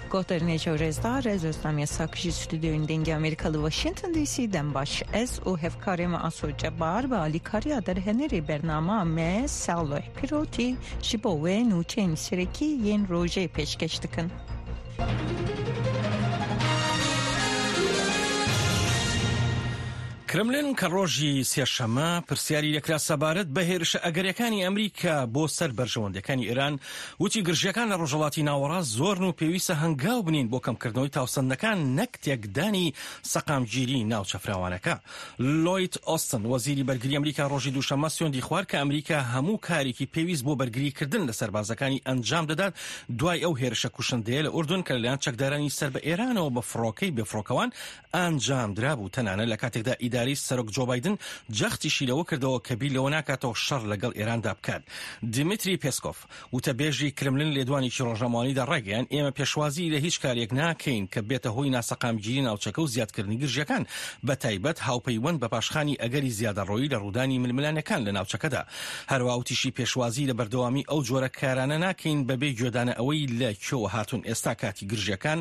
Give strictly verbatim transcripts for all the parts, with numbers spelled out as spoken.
گوترنی جورزدار از اسلامی ساکشی استودیوی دنگ آمریکاlı واشنطن دی سی'den baş ez o hevkarım aso jabar ve alikariya der heneri bernama me salih piroti jibo ve nuçen sireki yen roje peşkeş dikin. کرملین کە ڕۆژی سێشەمە پرسیاری لەکرا سەبارەت بە هێرشە ئەگەریەکانی ئەمریکا بۆ سەر بەرژەوەندەکانی ئێران وتی گرژیەکان لە ڕۆژهەڵاتی ناوەڕاست زۆرن و پێویستە هەنگاو بنین بۆ کەمکردنەوەی تاوسەندەکان نەک تێکدانی سەقامگیری ناوچەفراوانەکە. لۆید ئۆستن وەزیری بەرگری ئەمریکا ڕۆژی دووشەمە سوێندی خوارد کە ئەمریکا هەموو کارێکی پێویست بۆ بەرگریکردن لە سەربازەکانی ئەنجام دەدات دوای ئەو هێرشە کوشندەیە لە ئوردون کە لەلایەن چەکدارانی سەر بە ئێرانەوە بە فڕۆکەی بێفڕۆکەوان ئەنجام درابوو. تەنانە لە کاتێکدا ئیداری سەرۆک جۆ بایدن جەختیشی لەوە کردەوە کە بیر لەوە ناکاتەوە شەڕ لەگەڵ ئێراندا بکات. دیمیتری پێسکۆف وتەبێژی کرملین لێدوانێکی ڕۆژنامەوانیدا ڕاگەیان ئێمە پێشوازی لە هیچ کارێک ناکەین کە بێتە هۆی ناسەقامگیری ناوچەکە و زیادکردنی گرژیەکان بە تایبەت هاوپەیوەند بە پاشخانی ئەگەری زیادەڕۆیی لە ڕوودانی ململانەکان لە ناوچەکەدا. هەروە وتیشی پێشوازی لە بەردەوامی ئەو جۆرە کارانە ناکەین بەبێ گوێدانە ئەوەی لە کوێوە هاتوون. ئێستا کاتی گرژیەکان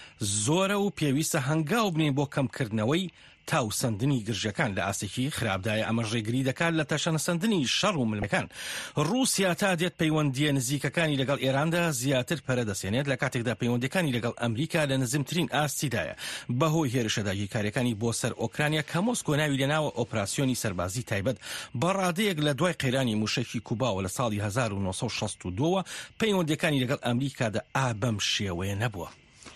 زۆرە و پێویستە هەنگاو بنین بۆ کەمکردنەوەی تاوسەندنی گرژەکان لە ئاستێکی خراپدایە. ئەمە ڕێگری دەکات لە تەشەنەسەندنی شەڕ و ملمەکان. ڕووسیا تا دێت پەیوەندیە نزیکەکانی لەگەڵ ئێراندا زیاتر پەرەدەسێنێت لە کاتێکدا پەیوەندیەکانی لەگەڵ ئەمریکا لە نزمترین ئاستیدایە بەهۆی هێرشەداگی کارەکانی بۆ سەر ئۆکرانیا کە مۆسکۆ ناوی لەناوە ئۆپراسیۆنی سەربازی تایبەت بە ڕادەیەک لە دوای قەیرانی موشەکی کوباوە لە ساڵی هەزار و نۆ سەد و شەست و دووە پەیوەندیەکانی لەگەڵ ئەمریکادا ئابەم شێوەیە نەبووە.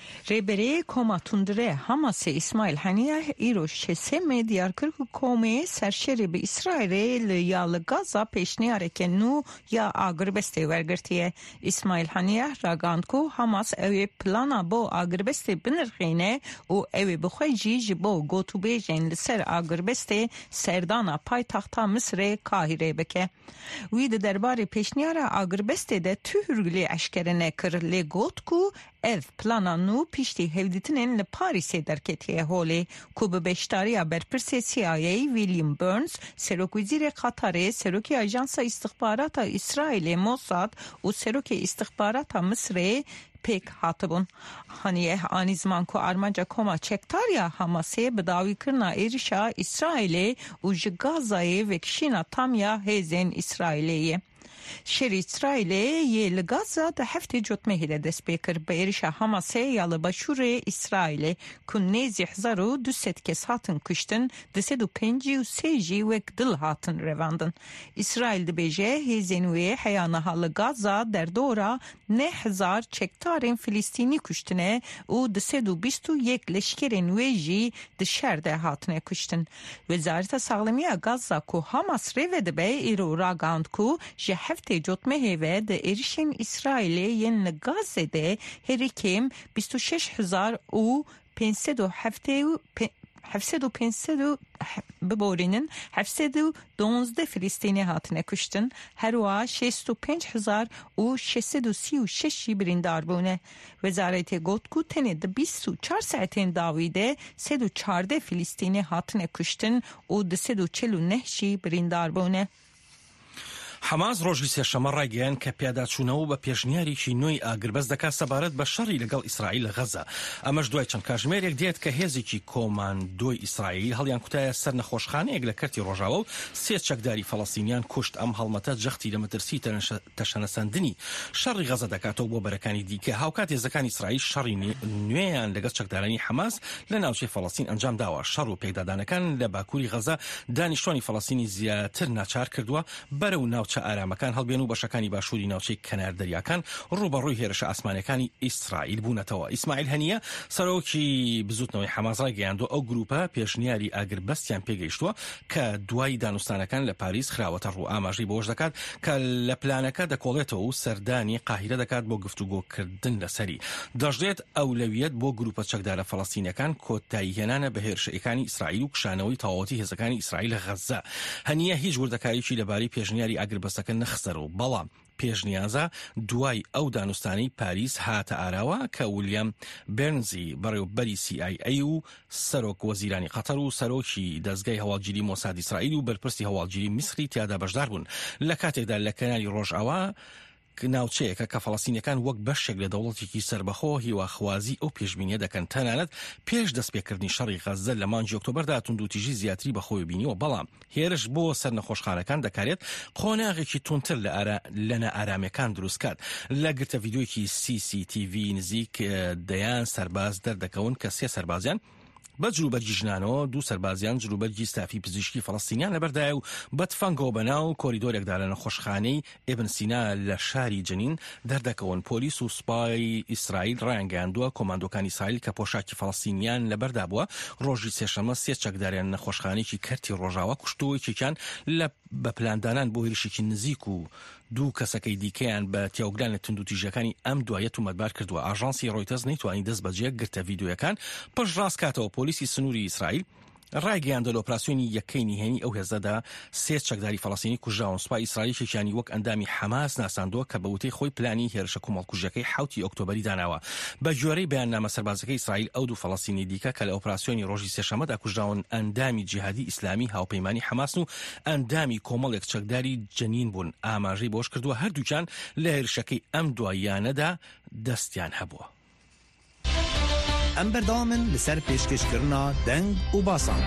Reberi koma tundre Hamas'e İsmail Haniyeh İro şeseme Diyarbakır kome serşeri bi İsrail'e yalı Gaza peşniyareke nu ya agrbeste vergirtiye. İsmail Haniyeh ragandku Hamas evi plana bo agrbeste binirxine u evi bixweji ji bo gotubêjên li ser agrbeste serdana paytaxta Misrê Kahire bike. Wî di derbarê peşniyara agrbeste de tühürgülê eşkerine kir lê got ku ev plana nû piştî hevdîtinên li Parîsê derketiye holê ku bi beşdariya berpirsê C I A William Burns, Serokvîzîrê Qatarê, Serokê Ajansa İstixbarata İsrailê Mossad û Serokê İstixbarata Misrê pek hatibun. Haniyeh anî ziman ku armanca koma çektariya Hamasê bi dawîkirina êrişa İsrailê û ji Gazayê vekişîna tam ya hêzên İsrailê ye. Şerî İsrailê yê li Gaza di heftê cotmehê de dest pê kir bi êrişa Hamasê ya li başûrê İsrailê ku nêzî hezar û du sed kes hatin kuştin, di sed û pêncî û sê jî wek dil hatin revandin. İsrail dibêje hêzên wê heya niha li Gaza derdora ne hezar çektarên Filîstînî kuştine û di sed û bîst û yek leşkerên wê jî di şer de hatine kuştin. Wezareta Saxlamiya Gaza ku Hamas rêve dibe îro ragand ku ji heftê cotmehê ve di êrişên İsrailê yên li Gazê de herî bîst û şeş hezar û pênc sed û heftê hevsed û pênc sed û biborînin hevsed û donzdeh Filîstînî hatine kuştin. Herwa şêst û pênc hezar û şeş sed û sî û şeş jî birîndar bûne. Wezaretê got ku tenê di bîst û çar saetên dawî de sed û çardeh Filîstînî hatine kuştin û di sed û çel û neh jî birîndar bûne. حماس ڕۆژی سێشەمە ڕایگەیان کە پیاداچوونەوە بە پێشنیارێکی نوێی ئاگربەست دەکات سەبارەت بە شەڕی لەگەڵ ئیسرائیل لە غەزە. ئەمەش دوای چەند کاتژمێرێک دێت کە هێزێکی کۆماندۆی ئیسرائیل هەڵیان کوتایە سەر نەخۆشخانەیەک لە کەرتی ڕۆژاوە و سێ چەکداری فەڵەستینیان کوشت. ئەم هەڵمەتە جەختی لە مەترسی تەشەنەسەندنی شەڕی غەزە دەکاتەوە بۆ بەرەکانی دیکە. هاوکات هێزەکانی ئیسرائیل شەڕی نوێیان لەگەڵ چەکدارانی حماس لە ناوچەی فەڵەستین ئەنجام داوە. شەڕ و پێکدادانەکان لە باکووری غەزە دانیشتوانی فەڵەستینی زیاتر ناچار کردووە بەرەو ناوچە ئارامەکان هەڵبێن و بەشەکانی باشووری ناوچەی کەنار دەریاکان ڕوبەڕووی هێرشە ئاسمانەکانی ئیسرائیل بوونەتەوە. ئیسماعیل هەنیە سەرۆکی بزوتنەوەی حەماس ڕایگەیاندووە ئەو گروپە پێشنیاری ئاگربەستیان پێگەیشتووە کە دوای دانوستانەکان لە پاریس خراوەتە ڕوو ئاماژەی بۆش دەکات کە لە پلانەکە دەکۆڵێتەوە و سەردانی قاهیرە دەکات بۆ گفتوگۆکردن لەسەری. دەژێت ئەولەویەت بۆ گروپە چەکدارە فەڵەستینەکان کۆتایی هێنانە بە هێرشەکانی ئیسرائیل و کشانەوەی تەواوەتی هێزەکانی ئیسرائیل لە غەزە. هەنیە هیچ وردەکاریی لەبارەی پێشنیاری ئاگربەستەکە نەخسەرەوە، بەڵام پێشنیازە دوای ئەو دانوستانەی پاریس هاتە ئاراوە کە ویلیام بێرنزی بەڕێوەبەری سی ئای ئەی و سەرۆک وەزیرانی قەتەر و سەرۆکی دەستگای هەواڵگیری مۆساد ئیسرائیل و بەرپرسی هەواڵگیری میسری تیادا بەشدار بوون. لە کاتێکدا لە کەناری ڕۆژئاوا ناوچەیەکە کە فەڵەستینیەکان وەک بەشێک لە دەوڵەتێکی سربەخۆ هیواخوازی ئەو پێشبینیە دەکەن تەنانەت پێش دەستپێکردنی شەڕی غەزە لە مانگی ئۆکتۆبەردا توندوتیژی زیاتری بەخۆی بینیوە، بەڵام هێرش بۆ سەر نەخۆشخانەکان دەکارێت قۆناغێکی تونتر لە نەئارامەکان دروستکات. لە گرتە ڤیدیۆیەکی سی سی تی ڤی نزیک دەیان سەرباز دەردەکەون کە سێ سەربازیان بە جلوبەرگی ژنانەوە، دوو سەربازیان جلوبەرگی ستافی پزیشکی فەڵەستینیان لەبەردایە و بە تفەنگەوە بەناو کۆریدۆرێکدا لە نەخۆشخانەی ئێبن سینا لە شاری جنین دەردەکەون. پۆلیس و سوپای ئیسرائیل ڕایانگەیاندووە کۆماندۆکانی ئیسرائیل کە پۆشاکی فەڵەستینیان لەبەردا بووە ڕۆژی سێشەمە سێ چەکداریان نەخۆشخانەیەکی کەرتی ڕۆژاوە کوشتووەکێکیان لە بە پلاندانان بۆ هێرشێکی نزیک و دوو کەسەکەی دیکەیان بە تیاوگران لە توندوتیژەکانی ئەم دوایە تومەتبار کردووە. ئاژانسی ڕۆیتەرز نەیتوانی دەست بەجێ گرتە ڤیدیۆیەکان پشت ڕاست کاتەوە. پۆلیسی سنووری ئیسرائیل ڕایگەیاندە لە ئۆپراسیۆنی یەکەی نهێنی ئەو هێزەدا سێ چەکداری فەڵەستینی کوژراون. سوپای ئیسرائیل کێکیانی وەک ئەندامی حەماس ناساندووە کە بە وتەی خۆی پلانی هێرشە کۆمەڵکوژەکەی حوتی ئۆکتۆبەری داناوە. بە گوێرەی بەیاننامە سەربازەکەی ئیسرائیل ئەو دوو فەڵەستینی دیکە کە لە ئۆپراسیۆنی ڕۆژی سێشەمەدا کوژراون ئەندامی جیهادی ئیسلامی هاوپەیمانی حەماس و ئەندامی کۆمەڵێک چەکداری جەنین بوون. ئاماژەی بۆش کردووە هەردووکیان لە هێرشەکەی ئەم دواییانەدا دەستیان هەبووە. ئەم بەردەوامن لەسەر پێشکەشکردنا دەنگ و باسان.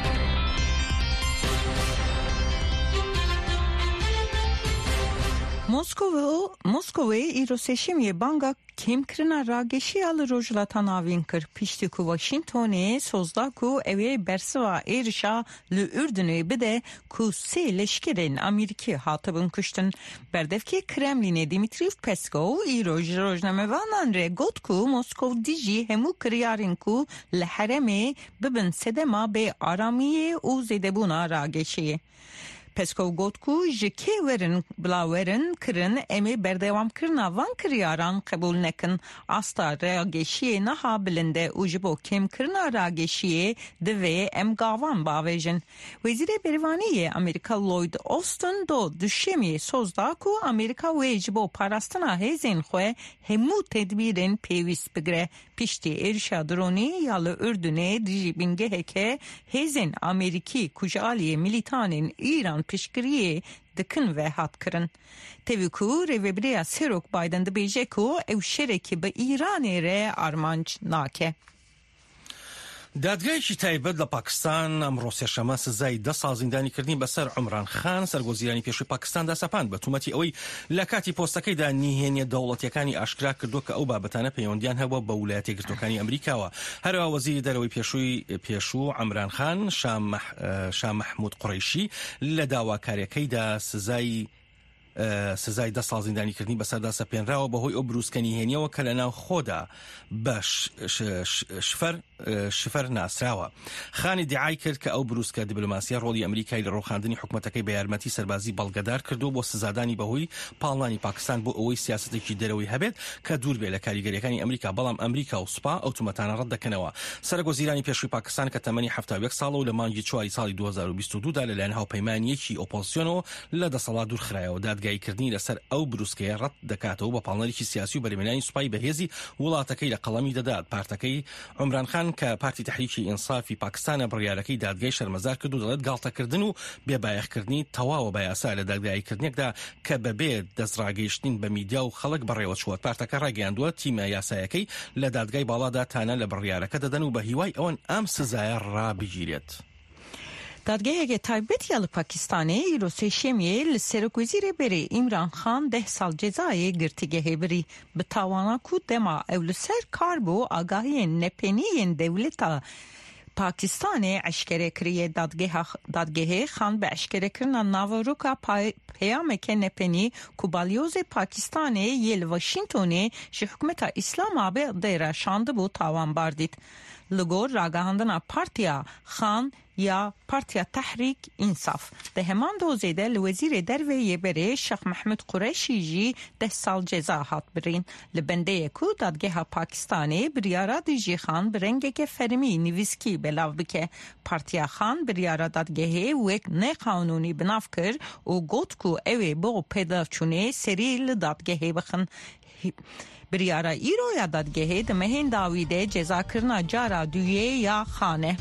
Moskova îro seçimê banga kêmkirina rageşiya li Rojhilata navîn kir. Piştî ku Washingtonê sozda ku ew ê bersiva êrişa li Ürdünê bide ku sê leşkerên Amerîkî hatibin kuştin. Berdevkê Kremlînê Dimitriy Peskov îro ji rojnamevanan re got ku Moskov dijî hemû kiryarên ku li herêmê bibin sedema bê aramiyê û zêdebûna rageşiyê. Peskov got ku ji kê werin bilawerin kirin em ê berdewamkirina van kiryaran qebûl nekin. Asta rageşiyê niha bilind e û ji bo kêmkirina rageşiyê divê em gavan bavêjin. Wezîrê Bervaniyê Amerîka Lloyd Austin do duşemê soz da ku Amerîka wê ji bo parastina hêzên xwe hemû tedbîrên pêwîst bigire. Piştî êrişa dronî ya li Ürdünê dijî bingeheke hêzên Amerîkî ku ji aliyê militanên İran piştgiriyê dikin ve hat kirin. Tevî ku rêveberiya Serok Biden dibêje ku ew şerekî bi Îranê re armanc nake. دادگایەکی تایبەت لە پاکستان ئەمڕۆ سێشەمە سزای دە ساڵ زیندانیکردنی بەسەر عومران خان سەرگۆزیرانی پێشووی پاکستاندا سەپاند بە تومەتی ئەوەی لە کاتی پۆستەکەیدا نیهێنیە دەوڵەتیەکانی ئاشکرا کردو کە ئەو بابەتانە پەیوەندیان هەبووە بە ویلایەتە یەکگرتووەکانی ئەمریکاوە. هەروەها وەزیری دەرەوەی پێشووی پێشوو عومران خان شام مەحموود قوڕیشی لە داواکاریەکەیدا سزای سزای دە ساڵ زیندانیکردنی بەسەردا سەپێنراوە بەهۆی ئەو بروسکەنیهێنیەوە کە لەناو خۆدا بە شفەر شفەر ناسراوە. خانی دیعای کرد کە ئەو بروسکە دیبلۆماسیە ڕۆڵی ئەمریکای لە ڕۆخاندنی حکومەتەکەی بە یارمەتی سەربازی بەڵگەدار کردو بۆ سزادانی بەهۆی پاڵنانی پاکستان بۆ ئەوەی سیاسەتێکی دەرەوەی هەبێت کە دوور بێ لە کاریگەریەکانی ئەمریکا، بەڵام ئەمریکا و سوپا ئەو تومەتانە ڕەت دەکەنەوە. سەرگۆزیرانی پێشووی پاکستان کە تەمەنی هەفتاد و یەک ساڵە و لە مانگی چواری ساڵی دوو هەزار و بیست و دوودا لەلایەن هاوپەیمانیەکی ئۆپۆزیسیۆنەوە لە دەسەڵات دوورخرایەوە. دادگاییکردنی لەسەر ئەو بروسکەیە ڕەت دەکاتەوە بە پاڵنەرێکی سیاسی و بەرهێنانی سوپای بەهێزی وڵاتەکەی لە قەڵەمی دەدات. پارتەکەی عومران خان کە پارتی تحریکی ئینسافی پاکستانە بڕیارەکەی دادگای شەرمەزار کرد و دەڵێت گاڵتەکردن و بێبایەخکردنی تەواوە بە یاسا لە دادگاییکردنێکدا کە بەبێ دەستڕاگەیشتن بە میدیا و خەڵک بەڕێوە چووە. پارتەکە ڕاگەیاندووە تیمە یاسایەکەی لە دادگای باڵادا تانە لە بڕیارەکە دەدەن و بە هیوای ئەوەن ئەم سزایە ڕابگیرێت. Dadgeheke taybetiya li Pakistanê îro sêşemiyê li Serokwezîrê Berê İmran Xan deh sal cezayê girtîgehê birî. Bi tawana ku dema ew li ser kar bû agahiyên nepeniyên dewleta Pakistanê eşkere kiriye. Dadgehê Xan bi eşkerekirina navaroka peyameke nepenî ku balyozê Pakistanê yê li Washingtonê ji hikûmeta Îslamabadê re şandibû tawanbar dît. Li gor ragahandina Partiya Xan ya Partiya Tehrik İnsaf. De heman dozê de li Wezîrê Derveyê Berê Şeyh Mehmud Qureşî jî deh sal ceza hat birîn. Li bendeyê ku Dadgeha Pakistanê biryara dijî Xan bi rengeke fermî nivîskî belav bike. Partiya Xan biryara Dadgehê wek neqanûnî binav kir û got ku ew ê bo pêdavçûnê serî li Dadgehê bixin. Biryara îroya Dadgehê di mehên dawî de cezakirina cara duyê ya Xane.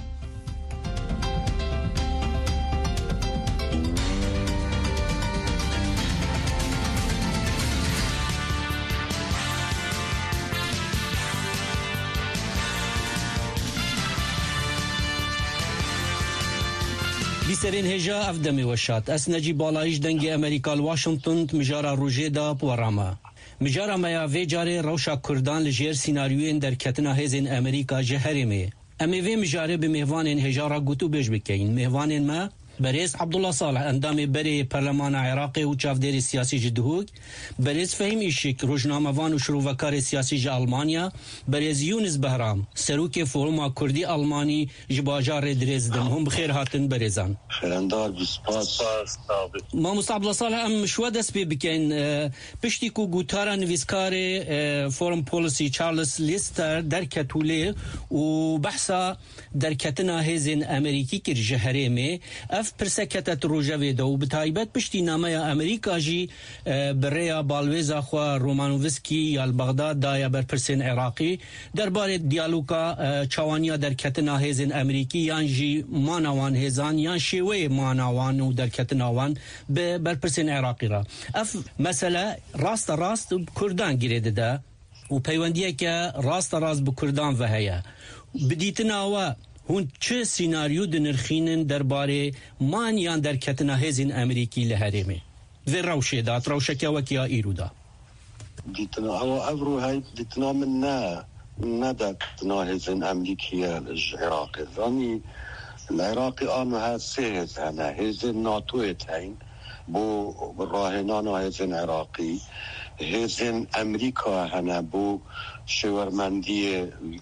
بسترین هجا افدمی وشات اس نجیب بالایش دنگ امریکا واشنطن مجارا روژه دا پوراما مجارا میا وی جاره روشا کردان لجیر سیناریوین در کتنا هزین امریکا جهرمه امی وی مجاره به مهوانین هجارا گوتو بیش بکین مهوانین ما برئیس عبدالله صالح اندام بری پارلمان عراقی و چافدری سیاسی جدهوک برئیس فهم ایشک روزنامه‌وان و شروعکار سیاسی ج آلمانیا برئیس یونس بهرام سروک فورما کردی آلمانی جباجار درزدن هم بخیر هاتن برزان خیرندار بسپاس ما مصعب صالح ام شو دست بی بکن پشتی کو گوتارا نویسکار فورم پولیسی چارلز لیستر در کتوله و بحثا در کتنا هزین امریکی کر جهرمه اف پرسکتت روجوی دو بتایبت پشتی نامه امریکا جی بریا بالویزا خوا رومانوفسکی یا بغداد دایا بر پرسین عراقی درباره دیالوگا چوانیا در کتنا هزین امریکی یان جی مانوان هزان یان شیوه مانوان و در کتناوان بر پرسین عراقی را اف مسئله راست راست کردان گیرده ده و پیوندیه که راست راست بکردان و هیا بدیتنا و هون چه سیناریو دنرخینن درباره مانیان در کتنا هزین امریکی لهرمه و روشه دات روشه که وکیا ایرو دا دیتنا او افرو های دیتنا من نه نه در کتنا هزین امریکی العراقی رانی العراقی آنو ها سه هزینه هزین ناتوی تاین بو راهنان هزین عراقی هزین امریکا هنه بو شورمندی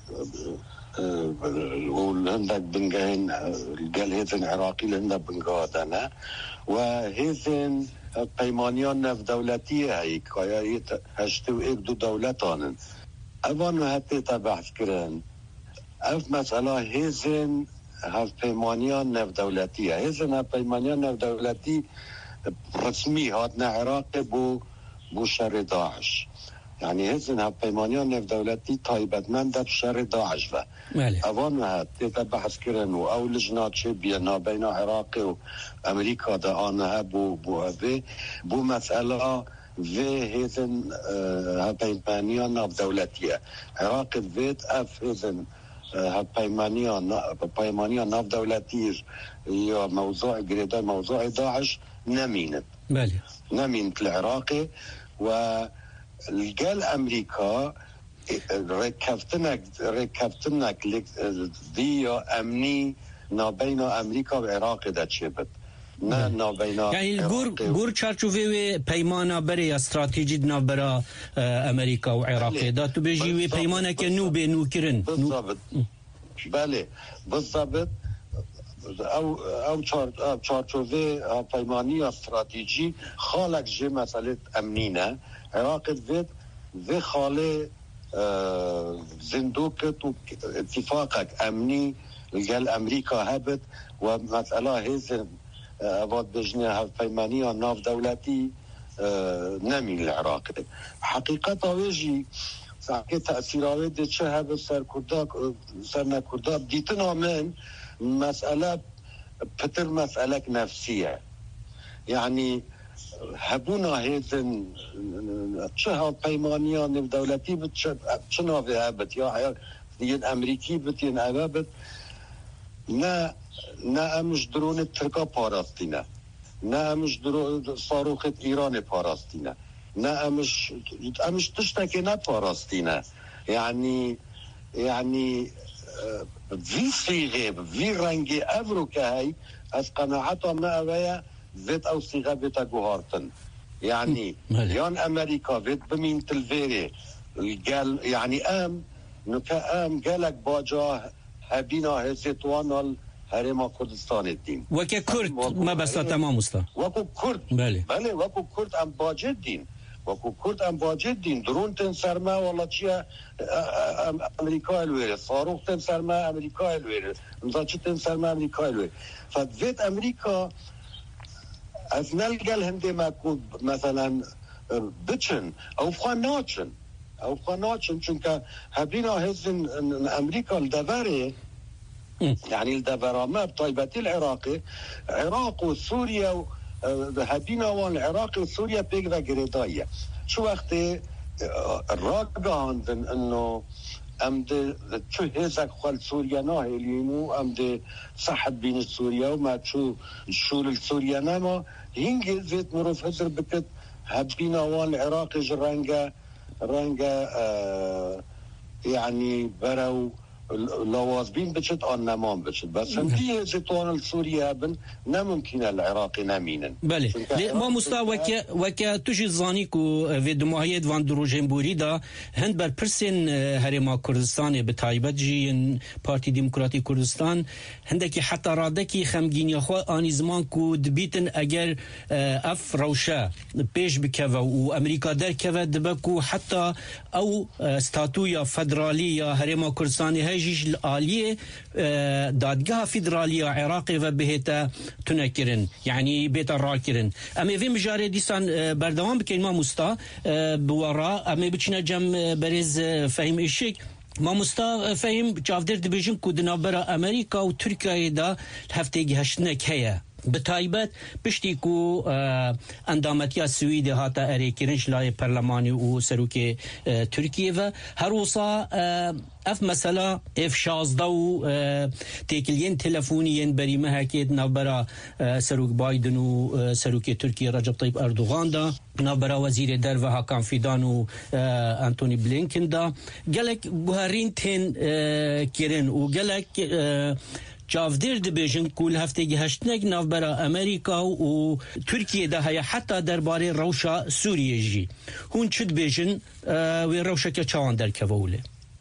ولهندك بنجاهن قال هذن عراقي لهندك بنجادنا وهذن قيمانيان نف دولتية هيك هشتو إقدو دولتان أبانو هاتي تبعث كرن أف مسألة هذن هف قيمانيان نف دولتية هذن هف قيمانيان نف دولتي رسمي هاتنا عراقي بو بو شر داعش يعني هزن ها پیمانیان نف دولتی تایبت من در شر داعش و اوان ها تیتا بحث کرن و او لجنات چه بینا بین عراق و امریکا دا آنها بو بو اوه بو مسئله و هزن ها پیمانیان نف دولتیه عراق وید اف هزن ها پیمانیان پیمانیان نف دولتی یا موضوع گریده موضوع داعش نمينت بله نمينت العراقي و الجال أمريكا ركبتنك ركبتنك دي أمني نابين أمريكا والعراق ده شبت نه نابين يعني جور جور چارچوبه پیمانا برای استراتژی نابرا امریکا و عراق ده تو بيجي پیمانا که نو به نو کرن بالضبط بله بالضبط او او چارچوبه پیمانی استراتژی خالق جه مسئله امنینه عراق الذات ذي خالي آه زندوكت واتفاقك أمني الجال أمريكا هبت ومسألة هذا أباد بجنة فيمانية ناف دولتي آه نمي العراق حقيقة ويجي ساكي تأثيرات دي چه هبت سر كرداك سرنا كرداك ديتنا من مسألة بتر مسألة نفسية يعني هبونا هيزن چه پیمانیان دولتی بود چه نوعی هبت یا دین امریکی بود یا هبت نه نه امش درون ترکا پاراستینه نه امش درون صاروخ ایران پاراستینه نه امش امش تشتكي نه پاراستینه يعني يعني في صيغه في رنگی افرو که هی از قناعتهم ما اویا زيت او صيغه بيتا جوهارتن يعني يان امريكا فيت بمين تلفيري قال يعني ام نكا ام قالك باجا هبينا هزيتوان الهرم كردستان الدين وكا كرد ما بس تمام استا وكو كرد بله بله وكو كرد ام باجه الدين وكو كرد ام باجه الدين درون تنسرما والله چيا امريكا الوير صاروخ تنسرما امريكا الوير مزاچ تنسرما امريكا الوير ففيت امريكا از نلقل هنده مکود مثلا بچن او خاناچن او خاناچن چونکه هبینا هزن امریکا الدوره يعني الدبرامة بطيبتي العراقي عراق وسوريا هبينا وان العراق وسوريا بيقرا قريضايا شو وقت الراقة عندن انه ام ده چو هزك خال سوريا ناهلينو ام ده صحت بين سوريا وما تشو شول سوريا نما هنجي زيت مروف هدر بكت هبينا وان العراق جرانجا رانجا آه يعني برو لوازبين بشت أو نمام بشت بس هم دي زيتون السوريا بن نممكن العراق نامينا. بله ما مستوى وك وك تجي زانيكو في دماهية فان دروجين بوريدا هند بر برسن هرما كردستان بتايبت جين بارتي ديمقراطي كردستان هندكي حتى رادكي خمجين يخوا آني زمان كو دبيتن اگر اف روشا بيش بكوا وامريكا در كوا دبكو حتى او ستاتويا فدرالية هرما كردستان هجيش الآلية دادگاه فدرالية عراقي و بهتا تنكرن يعني بيتا راكرن اما في مجاري ديسان بردوان بكين ما مستا بورا اما بچنا جم برز فهم الشيك ما مستا فهم جافدر دبيجن كودنا برا امريكا و تركيا دا هفتيجي هشتنك هيا بتايبت بشتيكو اندامتيا سويدي هاتا اريكرنش لاي برلماني و سروكي تركيا و هروسا اف مثلا اف شازده و تيكلين تلفونيين بريمه هكيد نابرا سروك بايدن و سروك تركيا رجب طيب اردوغان دا نابرا وزير در و هاكان فيدان و انتوني بلينكن دا قالك بوهرين تين كيرن و قالك جافدر دبیجن کل هفتگی هشتنگ نافبرا امریکا و ترکیه ده هیا حتی درباره روشا سوریه جی هون چد بیجن و روشا که چوان در کوله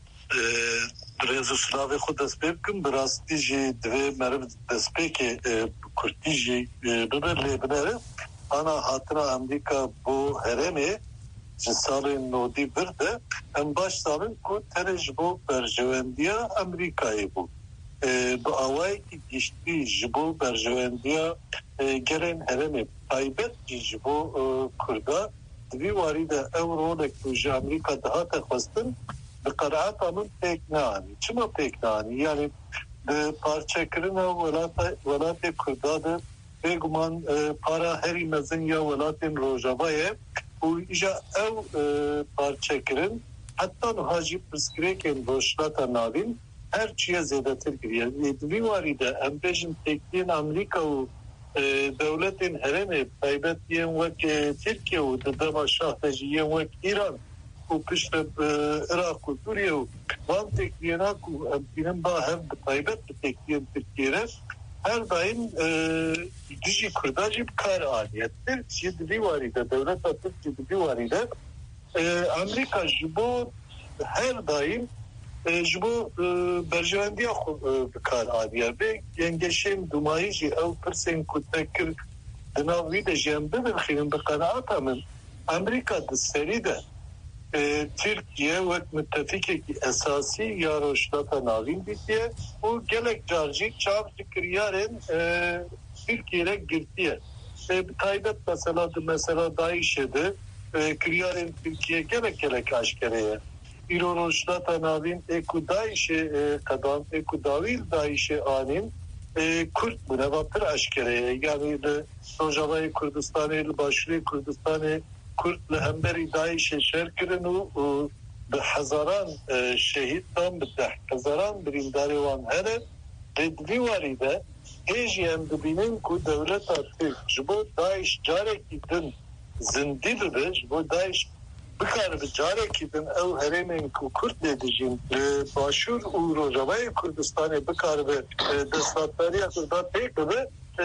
برز سلاوی خود دست بکن براستی جی دوی مرب دست بکی کرتی جی ببر لی بنره انا حاطنا امریکا بو هرمه جسال نودی برده ام باش سالن کو ترج بو برجواندیا امریکایی بو با آوائی که گشتی جبو برجواندیا گرن هرمه تایبت جبو کرده دوی وارد او رولک توجه امریکا دهات خواستن بقرعات آمن پیک نانی چما پیک نانی یعنی پارچه کرن ولات ولات کرده ده بگمان پارا هری مزن یا ولات روژاوایه و ایجا او پارچه کرن حتی نهاجی پرسکره که روشلاتا ناوین her çiye zedetir giriyor. Edvi varide embejin tekliğin Amerika و devletin heremi taybet yiyen vek Türkiye و dedema şahteci yiyen vek İran و pişte Irak و Suriye و van tekliğine ku empinin ba hem taybet tekliğin Türkiye'ne her daim dici kurdacı kar aliyettir. Edvi varide devlet atıp edvi varide Amerika jibo her daim جبو برجواندی خو بکار آدیا به ینگشیم دمایجی او پرسن کتکر دناوی ده جنبه بخیرن بقناعت من امریکا دستری ده ترکیه وقت متفقه که اساسی یا روشلاتا ناوین بیتیه و گلک جارجی چاپ ذکریارن ترکیه را گرتیه تایبت مثلا ده مثلا دایشه ده کریارن ترکیه گلک گلک آشکره ایران روشلاتا ناوین اکو دایش قدام اکو داویل دایش آنین کرد بونه و پر اشکره یعنی روجاوای کردستانی لباشری کردستانی کرد لهمبری دایش شهر کرن و به هزاران شهید تام به هزاران برینداری وان هره ردوی واریده هیجی هم دبینن که دولت ترک جبو دایش جاره کی دن زندی بده جبو دایش بکار بجاره کی دن او هرمین کو کرد دیجین باشور و روجاوای کردستان بکار به دستاتاری کردان تک به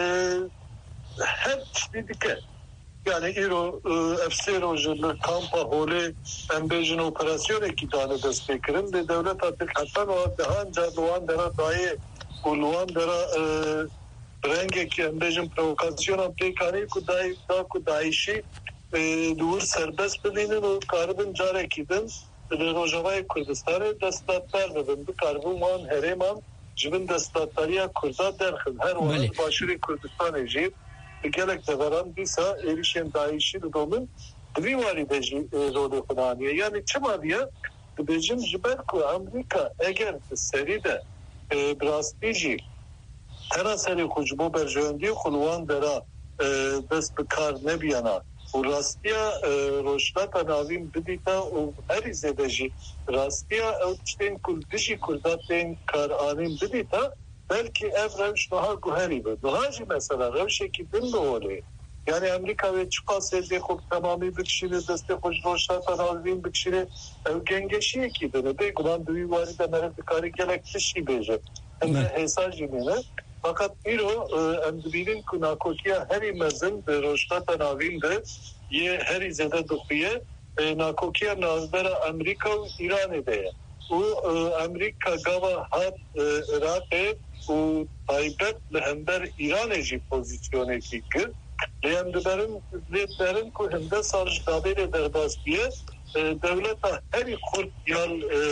هر چیزی که yani ایرو افسر روزل کامپا هوله امبیجن اپراسیون کی دانه دستکرین به دولت اتک حتی و دهان جادوان درا دای اولوان درا رنگه کی امبیجن پرووکاسیون اپلیکاری کو دای دا کو دایشی دور سربست بدینن و کاربن جاره کیدن به روجاوای کردستان دستاتار بدن به کاربن وان هرمان جبن دستاتاریا کردا درخل هر وان باشوری کردستان جیب gelek severan disa erişen daişi de domin dvi vari deji role xudaniye yani çima diye dejim jiber ku Amerika eğer seride brastiji tera seri xucbo berjendi xulwan dera dest bekar nebiyana وراستیا روشلاتا ناوین بدیتا و هری زدجی راستیا او تشتین کل دشی کرداتین کار آنیم بدیتا بلکه اف روش نها گوهری بود نهاجی مثلا روشی که دن بوله یعنی امریکا و چقا سیزی خوب تمامی بکشیره دست خوش روشلاتا ناوین بکشیره او گنگشی که دنه بگو من دوی واری ده مرد کاری گلک تشی بیجه همه حساجی مینه fakat İro endibinin kunakokiya heri mezin de roştata navin de ye heri zede dokuye nakokiya nazbera Amerika ve İran edeye. O Amerika gava hat Irak'e o taybet lehember İran eci pozisyonu fikir. Lehemderin lehemderin ku hemde sarj tabir derbas diye devleta heri kurt yal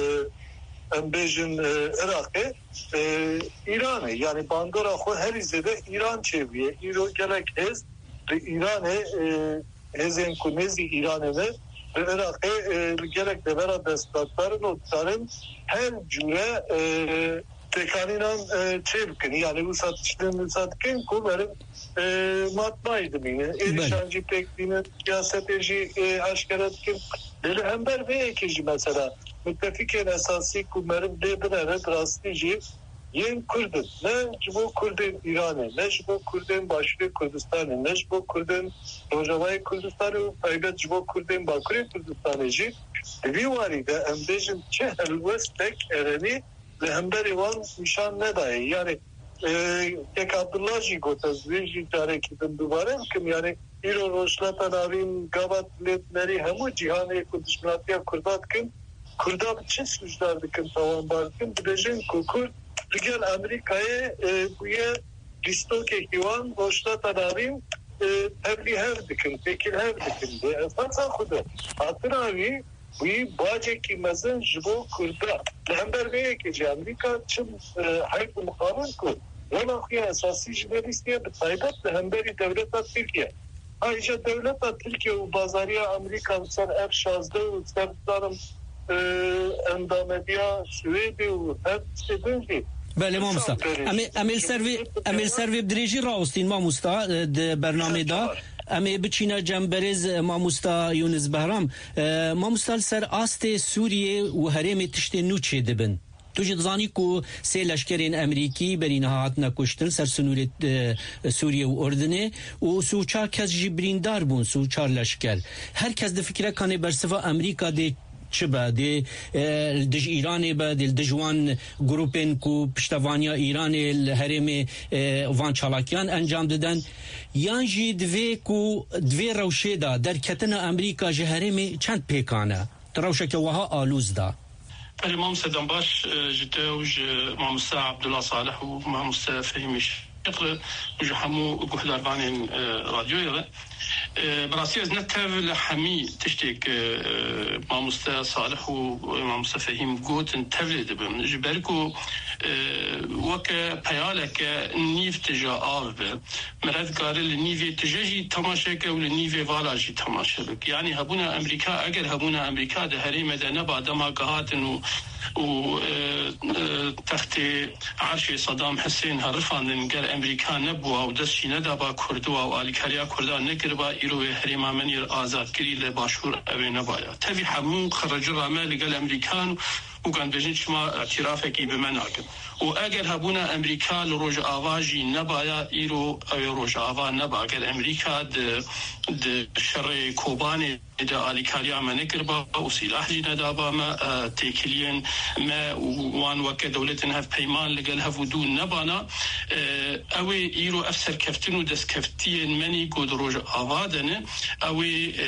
Embejin Irak'e İran'e yani Bandora xo her izede İran çevriye İro gerek hez ve İran'e hezen kunezi İran'e ve Irak'e gerek de vera destatların otların her cüre tekaninan çevkin yani bu satışların satken kuların matmaydı yine erişancı pekliğinin siyaseteci aşkeretkin deli hember ve ekici mesela müttefiken esası kumarın debine rastlıcı yen Kurdun ne bu Kurdun İran'ı ne bu Kurdun başlı Kurdistan'ı ne bu Kurdun Rojava'yı Kurdistan'ı ayrıca bu Kurdun Bakırı Kurdistan'ıcı bir varide embejin çehel westek ereni ve hemberi van nişan ne dahi yani tek Abdullah'cı gotazveci tarekidin duvarem kim yani İro roşlatan avin gavat letmeri hemu cihanı Kurdismanatiya Kurdat kim Kurdat çin suçlardıkın tavan barkın bileceğin kukur Rigel Amerika'ya buya listoke hivan roşlatan avin tebliğ hevdikin tekil hevdikin de esasa kudu hatır avi buyi baceki mezin jibo kurda lehember beye ki Amerika çin hayf mukabil kur Valla kuya esası jimelistiye bitaybet lehemberi devleta Türkiye ayrıca devleta Türkiye u bazariya Amerika sen ev şazdı sen tutarım اندامدیا سوئدی و هر چیزی بله ما مستا امیل سروی امیل سروی بدریجی راوستین ما مستا د برنامه دا امی بچینا جنبرز ما مستا یونس بهرام ما مستا سر آست سوریه و هرم تشت نوچه دبن تو جدزانی کو سه لشکرین امریکی برین هاتنا کشتن سر سنوری سوریه و اردنه و سوچار کس جبریندار بون سوچار لشکر هر کس د فکره کنه برسفا امریکا دی چبا دی دج ایرانی با دی دجوان گروپین کو پشتوانیا ایرانی الهرم وان چالاکیان انجام دادن یان جی دوی کو دوی روشه دا در کتن امریکا جهرم چند پیکانه تروشه که وها آلوز دا الإمام سيدان باش جتوج إمام عبد الله صالح وإمام فهيمش يقرأ وجحمو جهداربان راديو يلا براسي از نتاف لحمي تشتيك إمام صالح وإمام فهيم قوت تفلد بهم جبركو وكا بيالك نيف تجا آب مراد قال النيف تجاجي تماشاك والنيف والاجي تماشاك يعني هبونا أمريكا أجر هبونا أمريكا ده هريمة ده نبع دما قهاتن و و تحت عرش صدام حسين هرفان قال أمريكا نبوا ودسشي ندابا كردوا وآلكاريا كردا نقربا إيرو هريما منير آزاد كري لباشور أبي نبايا تبي حمون خرجوا رامال قال أمريكان وكان بجن شما اعترافك بمناكم واجر هبونا امريكا لروج اواجي نبايا ايرو او روج اوا نبا قال امريكا د د شر كوباني دا اليكاريا ما نقربا وسلاح جي ندابا ما تيكلين ما وان وك دولتنا في بيمان لقال هفودو نبانا او ايرو افسر كفتنو دس كفتين مني قد روج اوادن او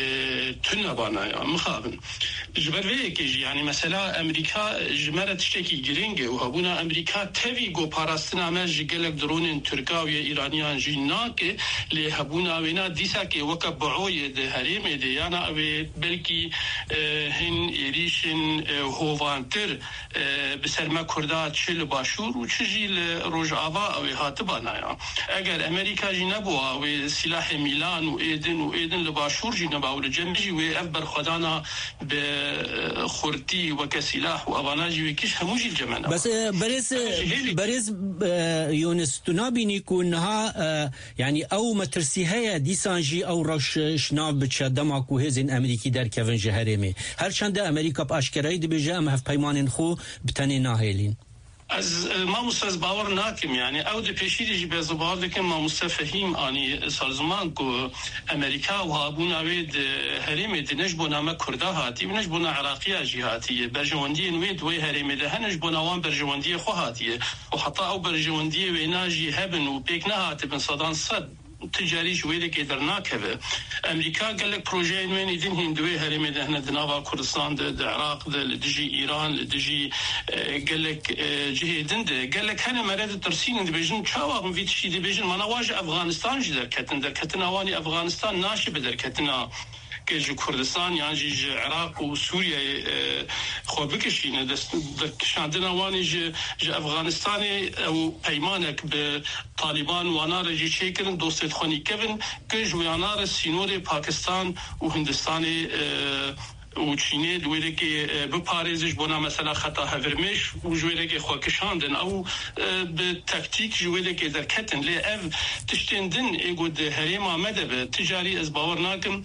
تنبانا مخابن جبر ويك يعني مثلا امريكا جمرة تشتكي جرينجه وهبونا أمريكا تبي جو باراستنا ما جيلك درون تركيا وإيرانيان جيناك لهبونا وينا ديساك وكبعوي ده هريم ده يعني أبي بلكي هن إيريشن هوفانتر بسرما كردات شل باشور وشجي لرجعوا أو هاتبانا يعني أجر أمريكا جنبوا وسلاح ميلان وإيدن وإيدن لباشور جنبوا ولجنبي وأكبر خدانا بخورتي وكسلاح و أبانا جويكيش هموجي الجمانة بس بريز بريز يونس تنابيني كونها يعني أو مترسي هيا ديسانجي أو رش شناب بتشدمك وهزين أمريكي در كفن جهرمي هر چند أمريكا بأشكري دي بيجا أم هف بيمان خو بتاني ناهيلين از ما مستز باور ناکم یعنی او د پیشیری به زبار دکم ما مستفهیم آنی سال زمان کو امریکا و ابون اوید هرم د نجبونا ما کردا هاتی و نجبونا عراقی جهاتی برجوندی نوید و هرم ده نجبونا وان برجوندی خو هاتی و حتی او برجوندی و ناجی هبن و بیک نه هات بن صدان صد تجاری جویده که در ناکه امریکا قال لك بروجي من يدين هندوي هرمي ده هنا دنابا كردستان ده, ده عراق ده دجي ايران دجي قال لك جهه دنده قال لك هنا مراد ترسين دي بيجن شاوا في شي دي بيجن ما واجه افغانستان جدر كتن در كتن اواني افغانستان ناشي بدر كتنا که کردستان یعنی ج عراق و سوریه خود بکشینه دست کشاندن وانی ج ج افغانستان او پیمانک به طالبان و آنها جی چیکن دوست خونی کبن که جویانار سینور پاکستان و هندستان و چینه دویره که بپارێزش بۆنا مثلا خطا هەورمێش و ژێرەێکی خۆکشاندن ئەو بە تەکتیک ژێرێکی دەرکەتن لێ ئەv تشتێندن ئێگو هەرێما مەدەبێ تجاری ئەس باوەڕ ناکەم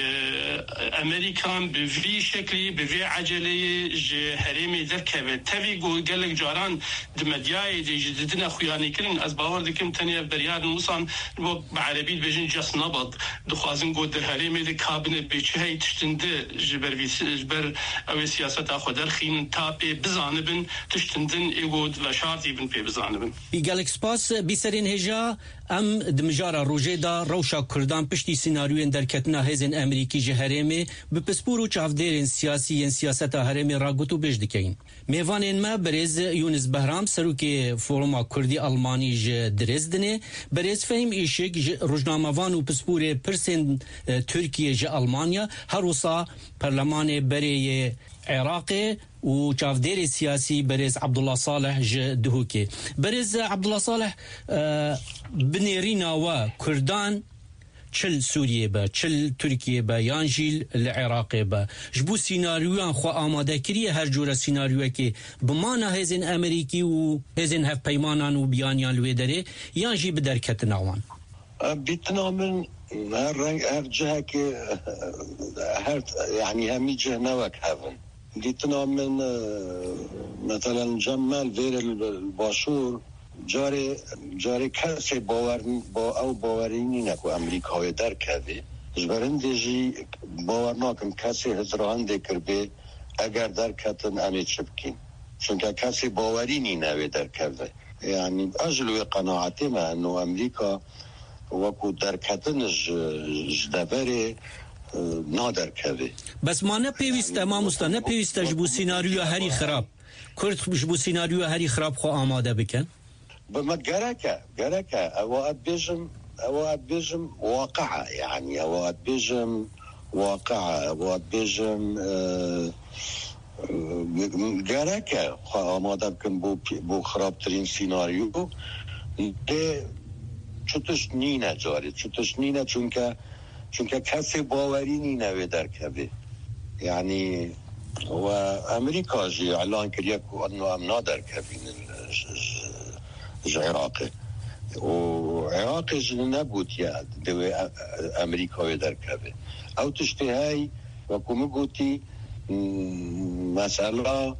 ئەمریکان بڤی شکلی بڤێ عەجەلەیە ji herêmê derkeve tevî got gelek caran di medyayê de ji didine xuyanîkirin ez bawer dikim tenê beryarên wisan bo bi erebî dibêjin jes nabad dixwazin got di herêmê de kabine bêçiheyê tiştinde ji ber ber ew siyaseta xwe derxînin ta pê bizanibin tiştindin êgot ve şartî bin pê bizanibin. Gelek spas bîserên hêja em di mijara rojê da rewşa Kurdan piştî sînaryoyên derketina hêzên Amerîkî ji herêmê bi pispor û çavdêrên siyasî yên siyaseta herêmê ragot û bêj dikeyin. Mêvanên me Birêz Yunus Behram serokê Foruma Kurdî Almanî ji Dresdenê, Birêz Fehim Îşik ji rojnamevan û pisporê pirsên Tirkiye ji Almanya her wisa Perlemanê Berê Iraqê û çavdêrê siyasî Birêz Abdullah Saleh ji Duhokê. Birêz Abdullah Saleh binêrîna we Kurdan çil Sûriyê be, çil Tirkiye be, yan jî li Iraqê be. Ji bo sînaryoyan xwe amade kiriye her cure sînaryoyekê bi mana hêzên Amerîkî û hêzên hevpeymanan û biyaniyan li wê derê yan jî bi derketina wan. بيتنا من her renk her ciheke her yani hemi cehnemek hevin. Ditna min mesela Cemal ver الباشور جاری جاری کسی باور با او باوری نینه که امریکایی در کردی جبرنده جی باور نکن کسی هزاران دکر به اگر در کتن امیت شبکین چون که کسی باوری نینه در کرده یعنی اجلوی قناعتی ما انو امریکا وکو در کتن جدبره نادر کرده بس ما نپیوسته ما مستا نپیوسته جبو سیناریو هری خراب کرد جبو سیناریو هری خراب خو آماده بکن بما جركة جركة أوقات بيجم أوقات بيجم واقعة يعني أوقات بيجم واقعة أوقات بيجم جركة ما دام كن بو بو خراب ترين سيناريو ده چطوش نینه جاری چطوش نینه چون که چون که کسی باوری نینه و در کبه یعنی و امریکا جی اعلان کریه که انو هم نادر کبین عراقی و عراقی جن نبود یاد دوی امریکایی در کبه او تشتی های و کمی گوتی مسئله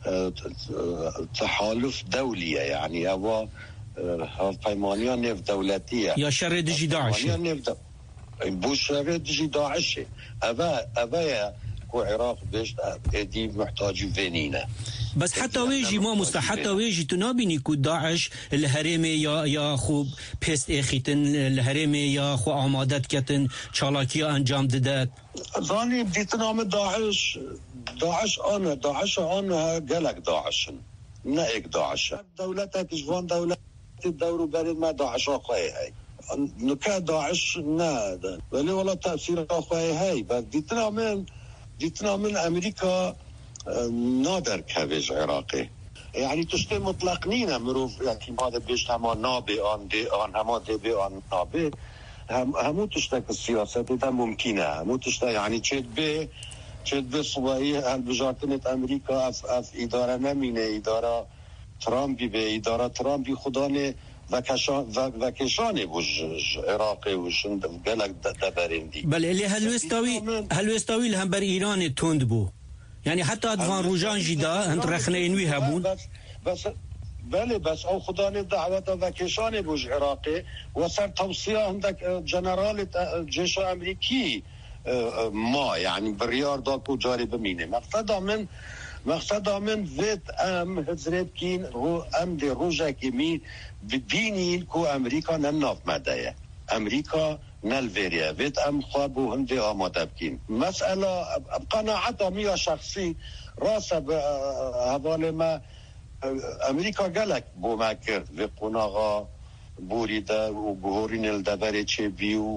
تحالف دولیه یعنی او پیمانیان نف دولتیه یا شر دجی داعش بو شر دجی داعشه اوه اوه عراق بيش دي محتاج فينينا بس حتى ويجي ما مست حتى ويجي تنابيني كو داعش الهرمي يا يا خو بيست اخيتن الهرمي يا خو عمادت كتن چالاكي انجام ددت ظاني بديت نام داعش داعش انا داعش انا قالك داعش نايك داعش دولتك جوان دولت الدور برد ما داعش اخوي هاي نكا داعش نا ولي والله تاثير اخوي هاي بديت نام دیتنا من امریکا نادر کویج عراقی یعنی تشتی مطلق نینه مروف یکی ماده بیشت همه نابه آن دی آن همه دی بی آن نابه هم همو تشتی که سیاست ده ممکنه همو تشتی یعنی چید به چه صوبایی هالبجارتنت امریکا اف اف اداره نمینه اداره ترامپی به اداره ترامپی خدانه و کشان و, و کشانه بوش عراقی وشن گلک دبرندی. بله اللي هلوستاوي هلوستاوي اللي هم بر ایران تند بو. یعنی حتی ادوان روجان جدا هند رخنینوی هبون. بس بس بله بس او خدانه دعوت و کشانه بوش عراقی و سر توصیه هندک جنرال جيش امریکی ما يعني بريار داكو جاري بمينه مقصد من مقصد من فيت ام هزرت كين رو ام دي روجا كيمي بدينين كو امريكا نناف مدايا امريكا نالفيريا فيت ام خوابو هندي آماده بكين مسألة بقناعة مية شخصي راسا بهوالي ما امريكا قالك بو ما كرد في قناغا بوريدا وبهورين الدبري تشيبي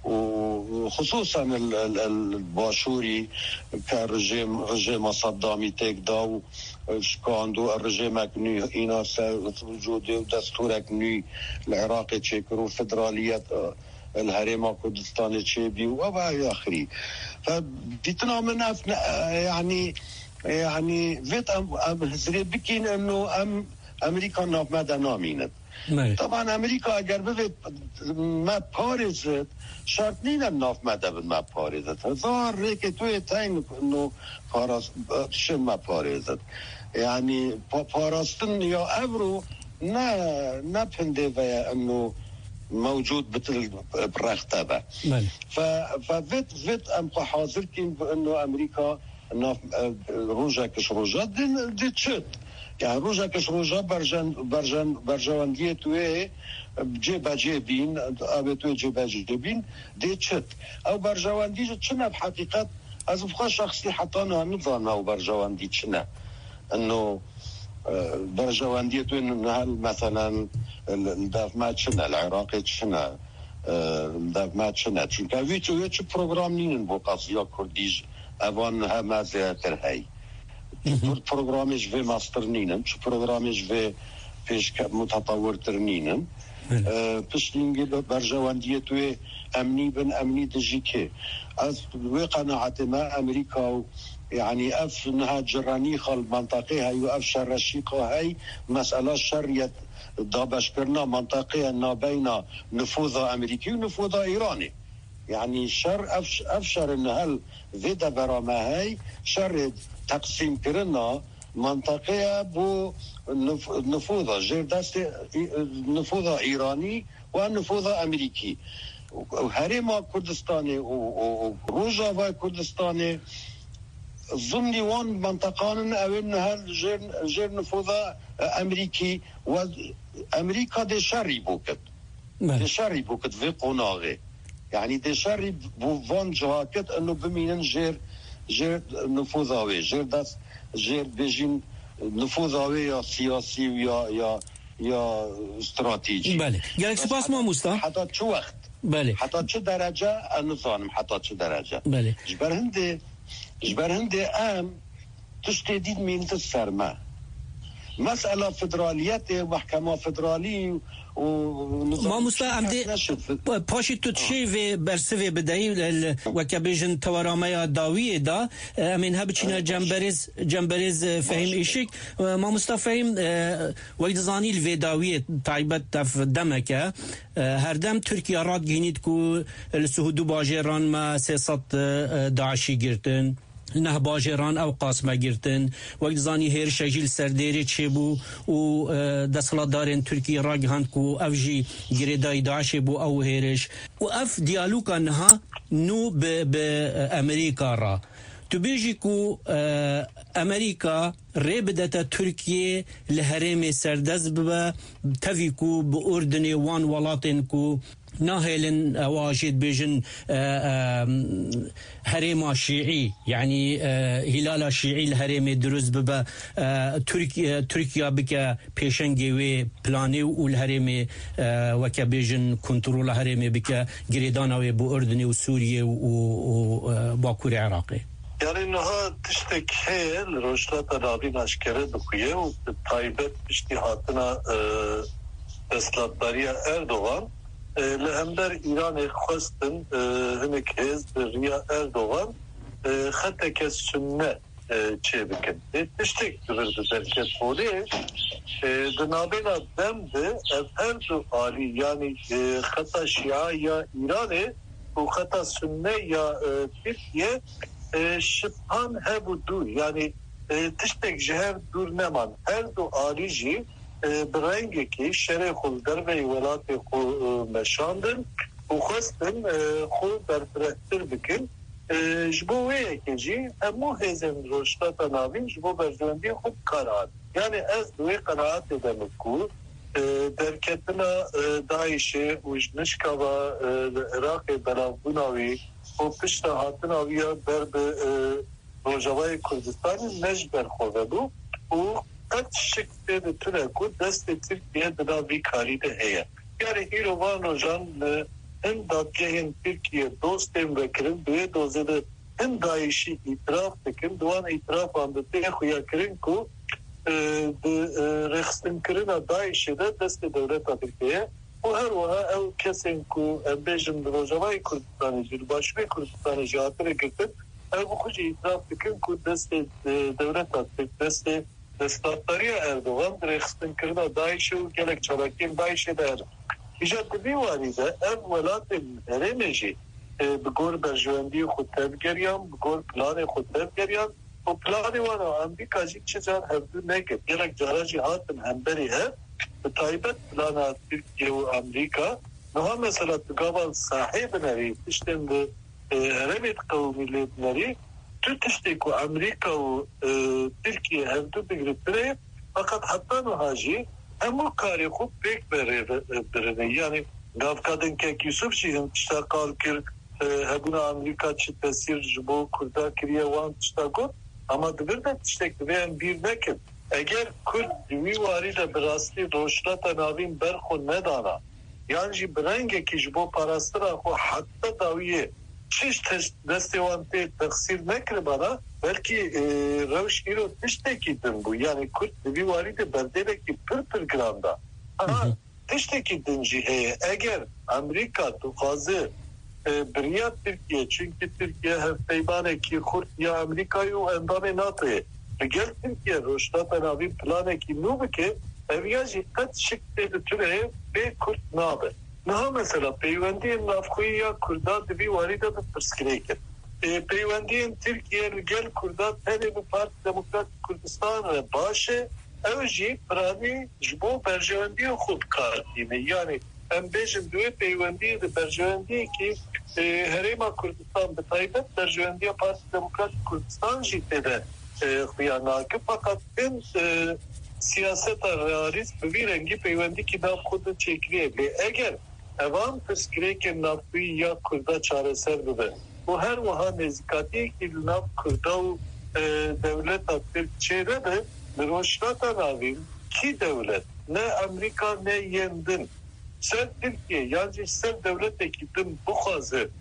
وخصوصا الباشوري كرجيم رجيم صدامي تيكدا وشكاندو الرجيم كني إينا وجودي ودستور كني العراقي تشيكرو فدرالية الهرم كردستان تشيبي وبا آخري فبيتنا من يعني يعني فيت أم هزري بكين إنه أم أمريكا ناف مدى نامينت طبعا امریکا اگر بفید ما پارزد شرط نینم ناف مدب ما پارزد هزار ریک توی تاین انو پاراز شم ما پارزد یعنی پاراستن یا ابرو نه نه پنده و انو موجود بتل برخته با ففيت فيت ام حاضر كين بانه امريكا ناف روجا كش روجا دي, دي تشت يعني روجا كش روجا برجن برجن برجوانديه توي جيبا جيبين ابي توي جيبا جيبين دي تشت او برجواندي تشنا بحقيقه از بخا شخصي حتى انا نظام او برجواندي تشنا انه برجوانديه توي مثلا الداف ماتشنا العراقي تشنا الداف ماتشنا چونكه ويتو يچ پروگرام نين بو قضيه كرديج اوان هم زياتر هي پروگرامش و ماستر نینم چه پروگرامش و پیش متطور تر نینم پشتینگی برجواندیه توی امنی بن امنی دجی که از و قناعت ما امریکا يعني اف انها جراني خل منطقه هاي واف شرشيقه هاي مساله شريت دابش كرنا منطقه ما بين نفوذ امريكي ونفوذ ايراني يعني شر أفش افشر ان هل فيدا برما هاي شر تقسيم كرنا منطقه بو نفوذ غير دست نفوذ ايراني ونفوذ امريكي وهرم كردستاني وروجافا كردستاني ضمن وان منطقان او انها غير غير نفوذ امريكي وامريكا دي شري بوكت دي شري بوكت في قناغه يعني دي شري بو فان جواكت انه بمينن غير غير نفوذاوي غير داس غير بيجين نفوذاوي يا سياسي يا يا يا استراتيجي بله يعني سپاس ما مستا حتى شو وقت بله حتى شو درجه النظام حتى شو درجه بله جبر هندي جبر هندي ام تشتديد من السرما مسألة فدرالية محكمة فدرالية ما مستعمدي باشي تتشي في برسوي بداي وكبيجن توراميا داوية دا من هبتشينا جنبرز جنبرز فهم إيشك ما مستفهم ويدزاني الفيداوية تعيبت تف دمك هردم تركيا راد جينيت كو السهودو باجيران ما سياسات داعشي جرتن نه باجران او قاسمه گرتن وقت زانی هر شجیل سردری چه بو و دستلادارن ترکیه را گهاند کو افجی گریدای داعش بو او هرش و اف دیالوگا نها نو ب امریکا را تو بیجی کو امریکا ربدت ترکیه لهرم سردز ببا تفی کو با اردن وان ولاتن کو ناهلن واجد بيجن هرم شيعي يعني هلال شيعي الهرم دروز ببا تركيا تركيا بك بيشنجي و بلاني والهرم وكبيجن كنترول هرم بك جريدانا و بأردن وسوريا وباكور عراقي يعني انها تشتك هي الرشلات الرابين اشكره دخوية وطايبت اشتهاتنا اسلاتدارية اردوغان لهمدر ایران خواستن هنک حزب ریا اردوغان خطه که سنه چه بکن تشتک برده درکت خوله دنابینا دم ده هر دو آلی یعنی خطه شیعه یا ایرانه و خطه سنه یا ترکیه شبهان هبو دو یعنی تشتک جهر دور نمان هر دو آلی جی برنگی که شرع خود در وی ولات خود مشاندن و خواستن خود برفرهتر بکن جبوه که جی همو هزم روشتاتا ناوین جبو برجواندی خود قرار یعنی از دوی قرارات دمکو درکتنا داعش و جنشکا و عراق بلافوناوی و پشت هاتناوی در به روجاوای کردستان نجبر خوده دو و قد شکل دتونه کود دست ترکیه دناوی کاری ده هیا یعنی ایروان و جان هم دادگاهن Türkiye dostem vekirin duye dozede hem daişi itiraf dikin duan itiraf andı te xuya kirin ku de rexstin kirina daişi de deste devlet Türkiye bu her vaha ev kesin ku embejim de Rojavay Kurdistanı jil başve Kurdistanı jatire girtin ev bu xuci itiraf dikin ku deste devlet Türkiye deste destatariya Erdoğan rexstin kirina daişi u gelek çalakin daişi de İjad bir varide ev velatın heremeci بگور برجواندی خود تبگریان بگور پلان خود تبگریان و پلانی وانا امریکا جی چجار هفدو نگد یلک جاراجی هاتن همبری هر بتایبت پلانا ترکیه و امریکا نها مثلا تقابل صاحب نری تشتن ده هرمت قومی لید نری تو تشتیک و امریکا و ترکیه هفدو بگرده fakat hatta nuhaji همو کاری خوب بیک برنه یعنی گاف kadın kek Yusuf şeyin işte kalkır hebuna Amerika çi tesir jbo kurda kiriye wan çtagot ama bir de çtek ve bir nekin eğer Kürt dini vari de birasti roşlata navin berxo nedana yani brenge ki jbo parastra xo hatta daviye çiş destevante taksir nekre bana belki revş iro tiştekidin bu yani Kürt dini vari de berdeki pır pır granda ama tişteki dincihe eğer Amerika tuhazı بریا Türkiye çünkü Türkiye hafteybane ki Kürt ya Amerika'yı endame NATO'ya gel Türkiye roştata navi plane ki nubke evyaji kat şıkkı türe be Kürt nabe naha mesela peyvendiyen nafkuyu ya Kürda dibi varida da pırskireyken peyvendiyen Türkiye gel Kürda tene bu Parti Demokratik Kürdistan ve başı evji prani jbo berjevendiye khud kartine yani em bejim duye peyvendiye de berjevendiye ki Herema Kürdistan be taybet berjevendiye Parti Demokratik Kürdistan jitede xıyanakı fakat en siyaset realist bir rengi peyvendi ki nav khudu çekriye be eğer evan pıskireyken nafı ya Kürda çareser bebe bu her vaha nezikati ki nav Kürda devlet aktif çeyre de Roşlata navim ki devlet ne Amerika ne yendin sen Türkiye yani sen devlet ekibin bu kazı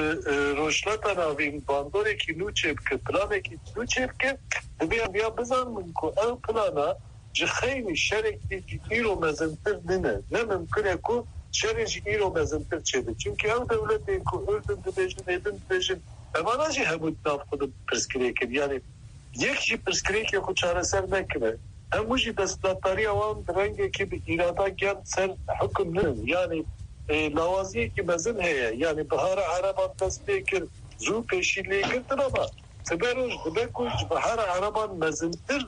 Roşlata navim bandore ki nu çepke plane ki nu çepke bir bir bizanmın ko ev plana jxeyni şerekli iro mezentir dine ne mümkün ku şereci iro mezentir çedi çünkü ev devlet ku öldün de bejin edin bejin evanajı hemut nafıdı perskireyken yani یکی پرسکری که خود چاره سر نکنه هموشی دستاتاری آوان درنگه که به ایرادا گرد سر حکم نم یعنی لوازیه که مزن هیه یعنی بهار عربان دست بیکر زو پیشی لیگردن اما سبروش دبکوش بهار عربان مزنتر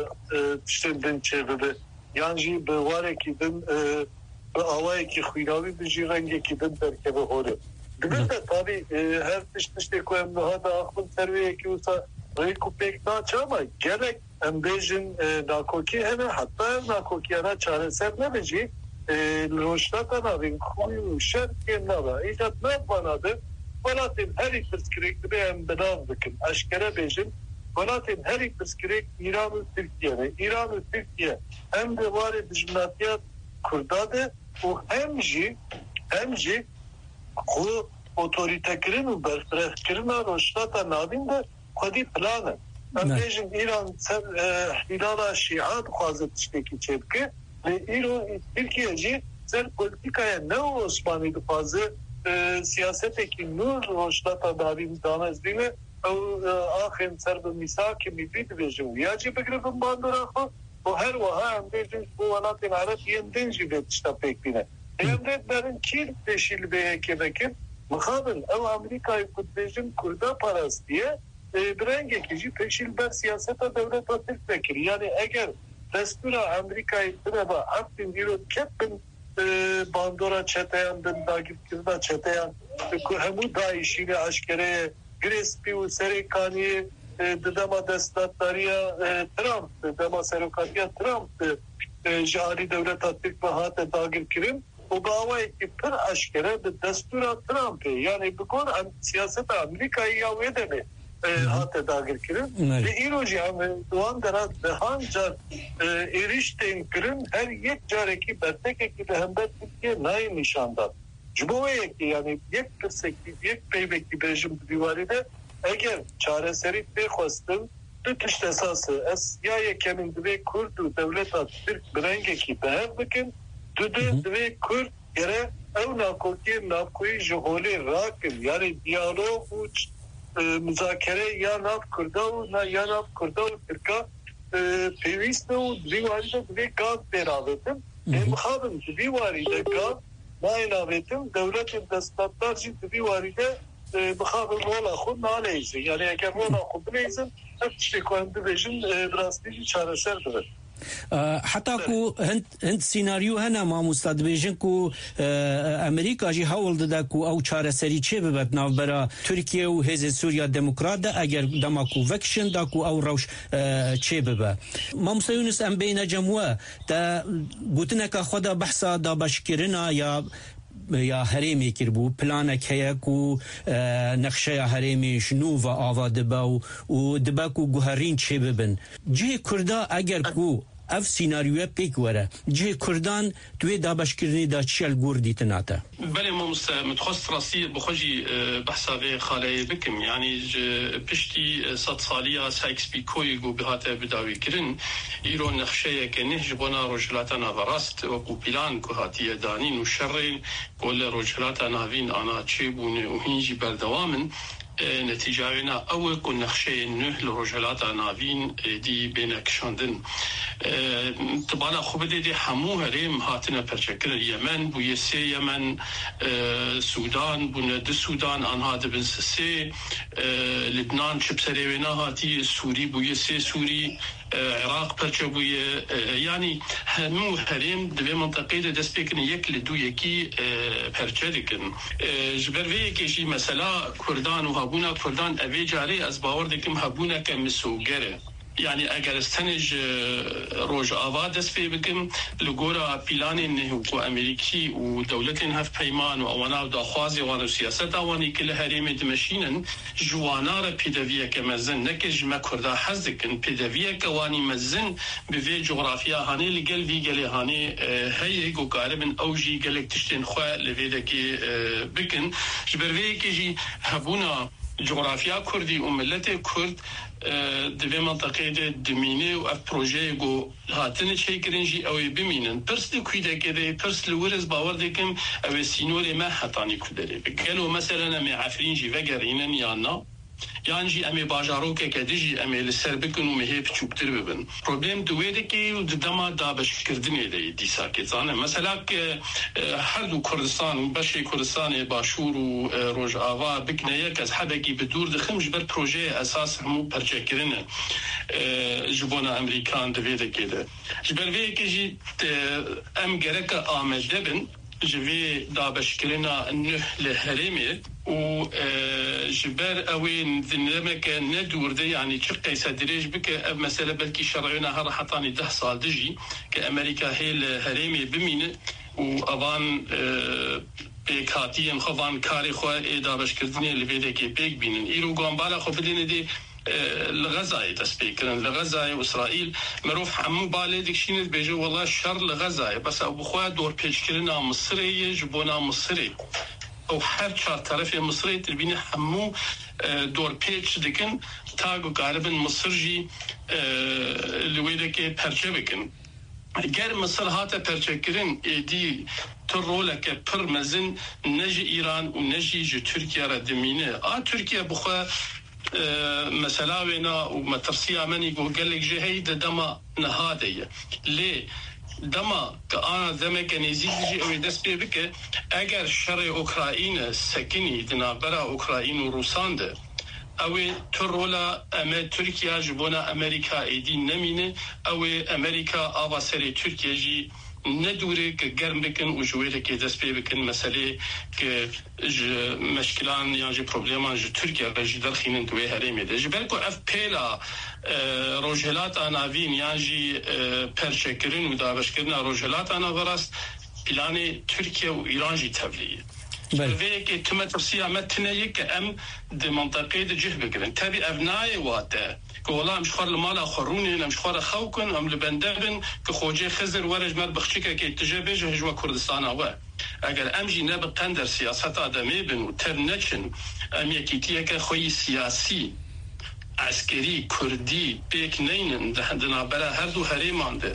تشتندن چه بده یعنی جی به واره که دن به آوائه که خویناوی بجی رنگه که دن درکبه هوره دبنده تابی هر تشتشتی که امنوها دا اخبن سرویه که اوسا Rayku pek naçı ama gerek embejin nakoki hene hatta nakokiyana çareser ne beci roşlata navin kuyu şerken nava icat ne banadı Valatin her ikbir skirek de em bedav dikin aşkere bejin Valatin her ikbir skirek İran-ı Türkiye'ne İran-ı Türkiye hem de var edicminatiyat kurdadı o hem ji hem ji ku otoritekirin u berfrehkirin roşlata navin de خودی پلانه من بیشتر ایران سر ایران شیعات خواهد تشکیل چیپکه ایران ترکیه جی سر پولیتیکای نو عثمانی دفعه سیاستی که نور روشلات داریم دانست دینه او آخر سر به میثاق میبید بجو یا جی بگره باندورا خو و هر وها هم دیجن بو ولات العرب يندنجي بتشتا بيكبينه يمدد برن كيل تشيل به که بکن مخابل او امریکای کود بیجن کرده پرستیه برنگه کجی تشیل بر سیاست دولت و ترک بکر یعنی اگر دستور امریکای تربا افتین دیرو کپن باندورا چتیان دن داگیب کرده چتیان همو دایشیل اشکره گریسپی و سریکانی ددما دستاتاریا ترامپ ددما سریکانیا ترامپ جاری دولت ترک به هات داگیر کریم و باوی که پر اشکره به دستور ترامپ یعنی بکن سیاست امریکایی یا ویدنه هات داگیر کریم به ایروژی هم دوان درات به هم جار ایریشتین کریم هر یک جاره که برتکه که به هم برتکه نای نشان داد جبوه یکی یعنی یک پرسکی یک پیوکی برژم دیواری ده اگر چاره سری بخواستم دو تشت اساسه از یا یکمین دوی کرد و دولت ترک برنگه کی به هم بکن دو دو دوی کرد گره او ناکوکی ناکوی جهولی راکن یعنی دیالوگ و مذاکره یا ناف کرده و یا ناف کرده و ترکا پیویست و دوی وارده دوی گاز بیراویتم مخابم دوی وارده گاز نایناویتم دولت دستاتار جی دوی وارده بخابل ولا خود نالیزی یعنی اگر ولا خود بلیزن هفت کنده بجن براستی چاره سر داره حتی کو هند هند سیناریو هنا ما مستاد بیجن کو امریکا جی حول داده کو او چاره سری چه ببد ناو برا ترکیه و حزب سوریا دموکرات ده اگر دما کو وکشن دا کو او روش چه ببه ما مسیونس ام بین جموع دا گوتنه که خدا بحثا دا بشکرنا یا یا هرمی کربو پلانک هیا کو نقشه هرمی شنو و آواده با و دبا کو گوهرین چه ببن جه کردا اگر کو اف سیناریو پیک وره جه کردان توی دابش کردنی دا چیل گوردی تناتا بله ما متخصص راسي بخوجي بحثا في خالي بكم يعني بشتي صد صالية سايكس بيكوي جو بهاته بداوي كرن إيرو نخشية كنهج بنا رجلاتنا براست وكو بلان كهاتية دانين وشرين كل رجلاتنا فين أنا تشيبون وهنجي بردوامن نتیجه‌نا اول کو نقشه نه لرجلات ناوین دی بین کشاندن طبعا خوب دیدی همو هریم هاتنا پرچکر یمن بو سی یمن سودان بو ند سودان آنها دبن سه لبنان چپ سریونا هاتی سوری بو سی سوری عراق پرچبوی یعنی همو هریم دوی منطقه دست بکن یک لدو یکی پرچدکن جبروی کشی مثلا کردان و هبونا کردان اوی جاری از باور دکم هبونا که مسوگره يعني اگر استنج روج آواد دست پی بکن لگورا پیلان نهوکو امریکی و دولت هف پیمان و اوانا و داخوازی وانو سیاست اوانی که لحریم دمشینن جوانا را پیدویه که مزن نکج مکرده حزدکن پیدویه که وانی مزن بوی جغرافیا هانی لگل وی گلی هانی هیگ و قاربن اوجی گلک تشتین خواه لویده که بکن جبروی که جی هبونا جغرافیا کردی و ملت کرد دوی منطقه ده دمینه و اف پروژه گو هاتن چه کرنجی اوی بمینن پرس ده کویده که ده پرس لورز باور دکم اوی سینور ما حتانی کدره بگلو مثلا امی عفرینجی وگرینن یا نا یعنی جی امی باجاروکه که دیجی امی لسر بکن و مهیب چوبتر ببن پروبلم دویده که دما دابش کردنه ده دیسا که زانه مثلا که هر دو کردستان بشی کردستان باشور و روژ آوا بکنه یک از حبکی بدور دخمش بر پروژه اساس همو پرچه کرنه جبونا امریکان دویده که ده جبروی که جی ام گرک آمده بن جوی دابش کرنا نه لهرمه و جبر اوين ذنمك ندور ده يعني شقي سدريج بك مثلا بلكي شرعنا هر حطاني ده صال دجي كامريكا هي الهرمي بمين وابان بيك هاتين خوان كاري خو دابش كردني اللي بيدك بيك بينن ايرو غامبالا خو بدين دي لغزاي تسبيكرن لغزاي واسرائيل مروف حمو بالي ديكشين بيجو والله شر لغزاي بس ابو خو دور بيشكرنا مصري جبونا مصري او هر چهار طرف مصري تربين حمو دور بيش دكن تاغو غالبن مصر جي لويدكي پرچبكن اگر مصر هاته پرچکرین ایدی تو رولک پر مزن نجی ایران و نجی جو ترکیه را دمینه آ ترکیه بخوا مثلا وینا و مترسیا منی گو گلک جهی دما نهادیه لی دما که آن دم کنیزی دیجی اوی دست بی بکه اگر شر اوکراین سکنی دنابرا اوکراین و روسان ده اوی ترولا اما ترکیه جبونا امریکا ایدی نمینه اوی امریکا آوا سری ترکیه جی ندوره که گرم بکن و جویره که دست پی بکن مسئله که مشکلان یا جی پروبلیمان جی ترکیه و جی درخینن دوی هرمی ده جبر که اف پیلا روجهلات آناوین یا جی پرچکرین و دابشکرین روجهلات آناوراست پلان ترکیه و ایران جی تبلیه وی که تم تفسیر متنه که ام د منطقه د جه بگیرن تبی ابنای واته که والله مشخور المال آخرونی مشخور خوکن ام لبندبن که خوجه خزر ورج مر بخشیکه که تجربه جهجوا کردستان آوه اگر ام جی نب قندر سیاست آدمی بن و تر نچن ام یکیتیه که خوی سیاسی عسکری کردی بیک نینن دهندنا برا هر دو هریمان ده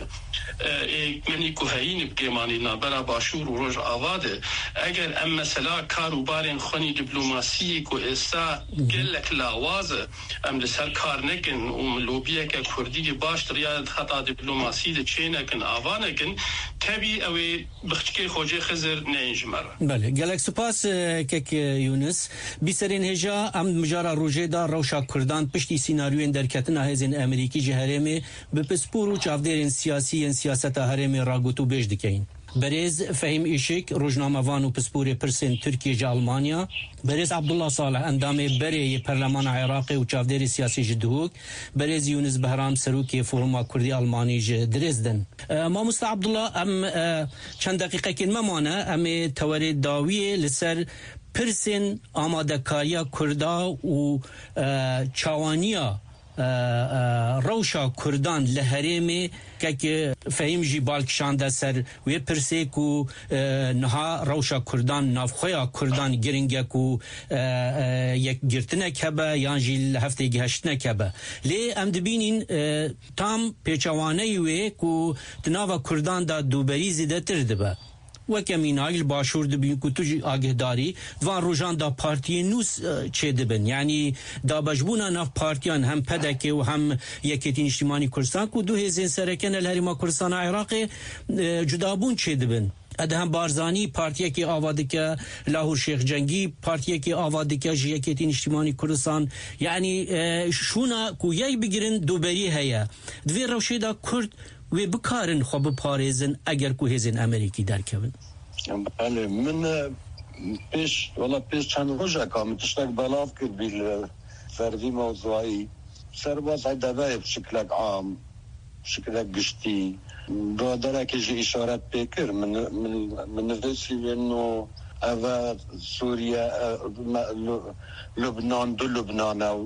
ایک منی کوهین بگیمانی نابرا باشور و روش آواده اگر ام مثلا کاروبارین خونی دیپلوماسی کو استا گلک لاوازه ام لسر کار نکن و لوبیه که کردی باش ریاد خطا دیپلوماسی ده چه نکن آوا نکن تبی اوی بخچکی خوجه خزر نینج مره بله گلک سپاس که یونس بیسرین هجا ام مجارا روژه دا روشا کردان پشتی سیناریوین درکتنا هزین امریکی جهرمی به پسپور و چافدرین سیاسی سیاست هرمی راگوتو بیش دکین برز فهم ایشک روزنامه وان و پسپور پرسن ترکیه جا آلمانیا برز عبدالله صالح اندام بری پرلمان عراقی و چافدر سیاسی جدهوک برز یونس بهرام سروکی فورما کردی آلمانی ج درزدن ما مست عبدالله ام چند دقیقه کن ممانه ام تورید داویه لسر پرسن آماده کاریا کردا و چاوانیا روشا کردان لهرمی که فهم جی بالکشانده سر و پرسه کو نها روشا کردان نافخویا کردان گرینگه کو یک گرتنه کبه یا جی هفته گهشتنه کبه لی ام دبینین تام پیچوانه وی کو تناوا کردان دا دوبری زیده ترده به و کمین آگل باشور دبین که توی آگه داری دوان روژان دا پارتی نوس چه دبن یعنی دا بجبونا ناف پارتیان هم پدکه و هم یکیتین اجتماعی کردستان که دو هزین سرکن الهریما کردستان عراق جدابون چه دبن اده هم بارزانی پارتیه که آواده که لاهور شیخ جنگی پارتیه که آواده که یکیتین اجتماعی کردستان یعنی شونا که یای بگیرن دوبری هیا دوی روشه دا کرد و بکارن خوب پارێزن اگر کو هێزن ئەمریکی دەرکەون بله من پیش ولا پیش چند روزه کام تشتاق بلاف کرد بیل فردی موضوعی سرباز های دوای بشکل عام بشکل گشتی برادره که جی اشارت بکر من من من نفسی انه اوا سوریا لبنان دو لبنان و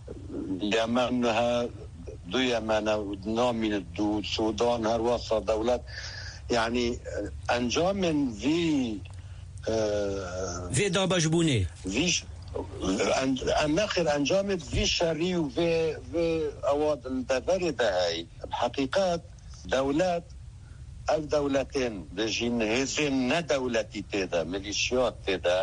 یمن ها دو یمن و نامین دو سودان هر واسه دولت یعنی انجام وی وی دابجبونه ویش الناخر انجام وی شری و وی وی اواد الدبر دهی حقیقت دولت او دولتين بجين هزين ندولتي تيدا ميليشيات تيدا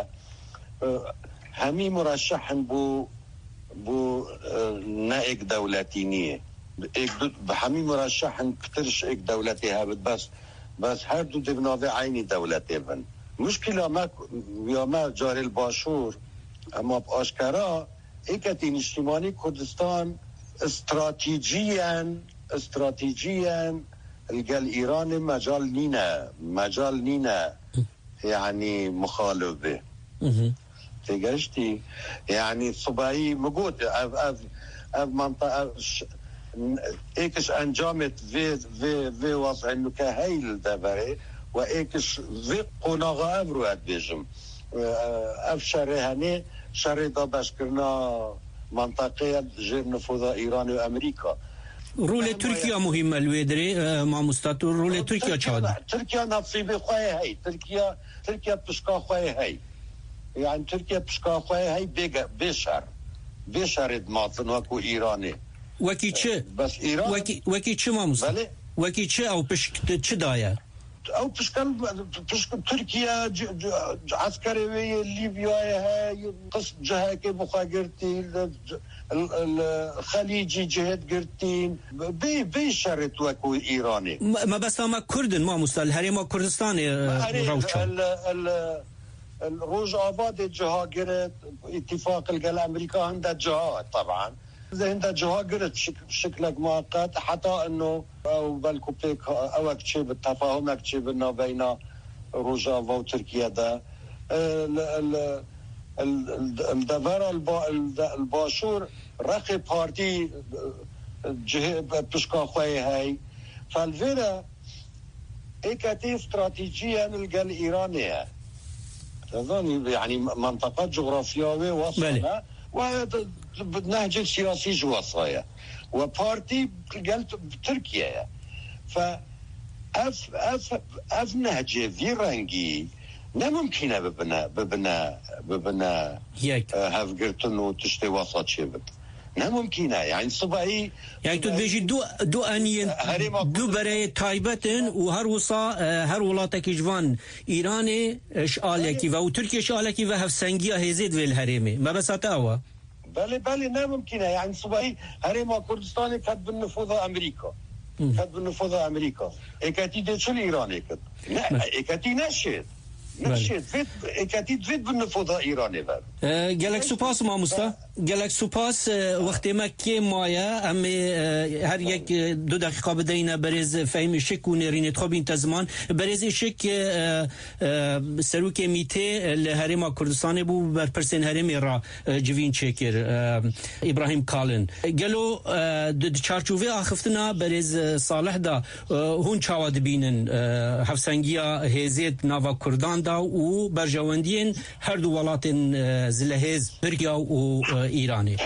همي مرشحن بو بو نائك دولتينية بحمي مرشحن كترش اك دولتي هابد بس بس هر دو دبناوي عيني دولتي بن مشكلة ما يوما جاري الباشور اما باشكرا اكتين اجتماعي كردستان استراتيجيا استراتيجيا الجال إيران مجال نينا مجال نينا يعني مخالفة تيجاشتي يعني صباعي موجود أف أف أف منطقة إيكش أنجامت في في في وضع إنه كهيل دبري وإيكش في قناغة أمرو أدبيجم أف شريهاني شري دابش كرنا منطقة غير نفوذ إيران وأمريكا رول تركيا مهمة الويدري ما مستات رول تركيا شاد تركيا نصيب خواه هاي تركيا تركيا بشكا خواه هاي يعني تركيا بشكا خواه هاي بيجا بشر بشر دماطن وكو إيراني وكي چه بس إيران وكي وكي چه ما مستات وكي چه أو بش چه دايا او پشکن پشکن ترکیه عسكري ليبيا هاي قصد جهه كي بخاغرتي الخليجي جهد قرتين بي بي شرط وكو ايراني ما بس ما كردن ما مستل هريما كردستاني روشا الروج آباد جهه قرت اتفاق القل امريكا عندها جهات طبعا إذا عندها جهه قرت شكلك مؤقت حتى انه او بالكو بيك او اكشي بالتفاهم اكشي بيننا بين روجافا وتركيا ده الدفارة الباشور رقي بارتي بشكا خوي هاي فالفيرا ايكاتي استراتيجيا نلقى الايرانية تظن يعني منطقة جغرافية وصلنا ونهج سياسي جواصايا وبارتي قلت بتركيا ف اف اف اف نهجه في رنجي لا ممكن ببنا ببنا ببنا هاف قرتنو تشتي وسط شبت لا ممكن يعني صباحي يعني تبيجي دو دو انين دو برای تایبتن و هر وصا هر ولاتك جوان ایران اشالکی و ترکیه اشالکی و هفسنگی هزید ویل هریمه ما بس تاوا بله بله لا ممكن يعني صباحي هريما كردستان كانت بالنفوذ امريكا كانت بالنفوذ امريكا اكاتي دي شو الايراني كده لا اكاتي نشد نشد فيت اكاتي فيت بالنفوذ ايراني بقى جالك سوباس ما مستا جالك سوپاس وقتی ما که مایا ام هر یک دو دقیقه بدینا برز فهم شک و نرین تخابین تزمان برز شک سروک میته لهرم کردستان بو بر پرسن هرم را جوین چکر ابراهیم کالن گلو د چارچوبه اخفتنا برز صالح دا هون چاود بینن هفسنگیا هزید ناوا کردان دا و برجواندین هر دو ولاتن زلهز ترکیه و ایرانی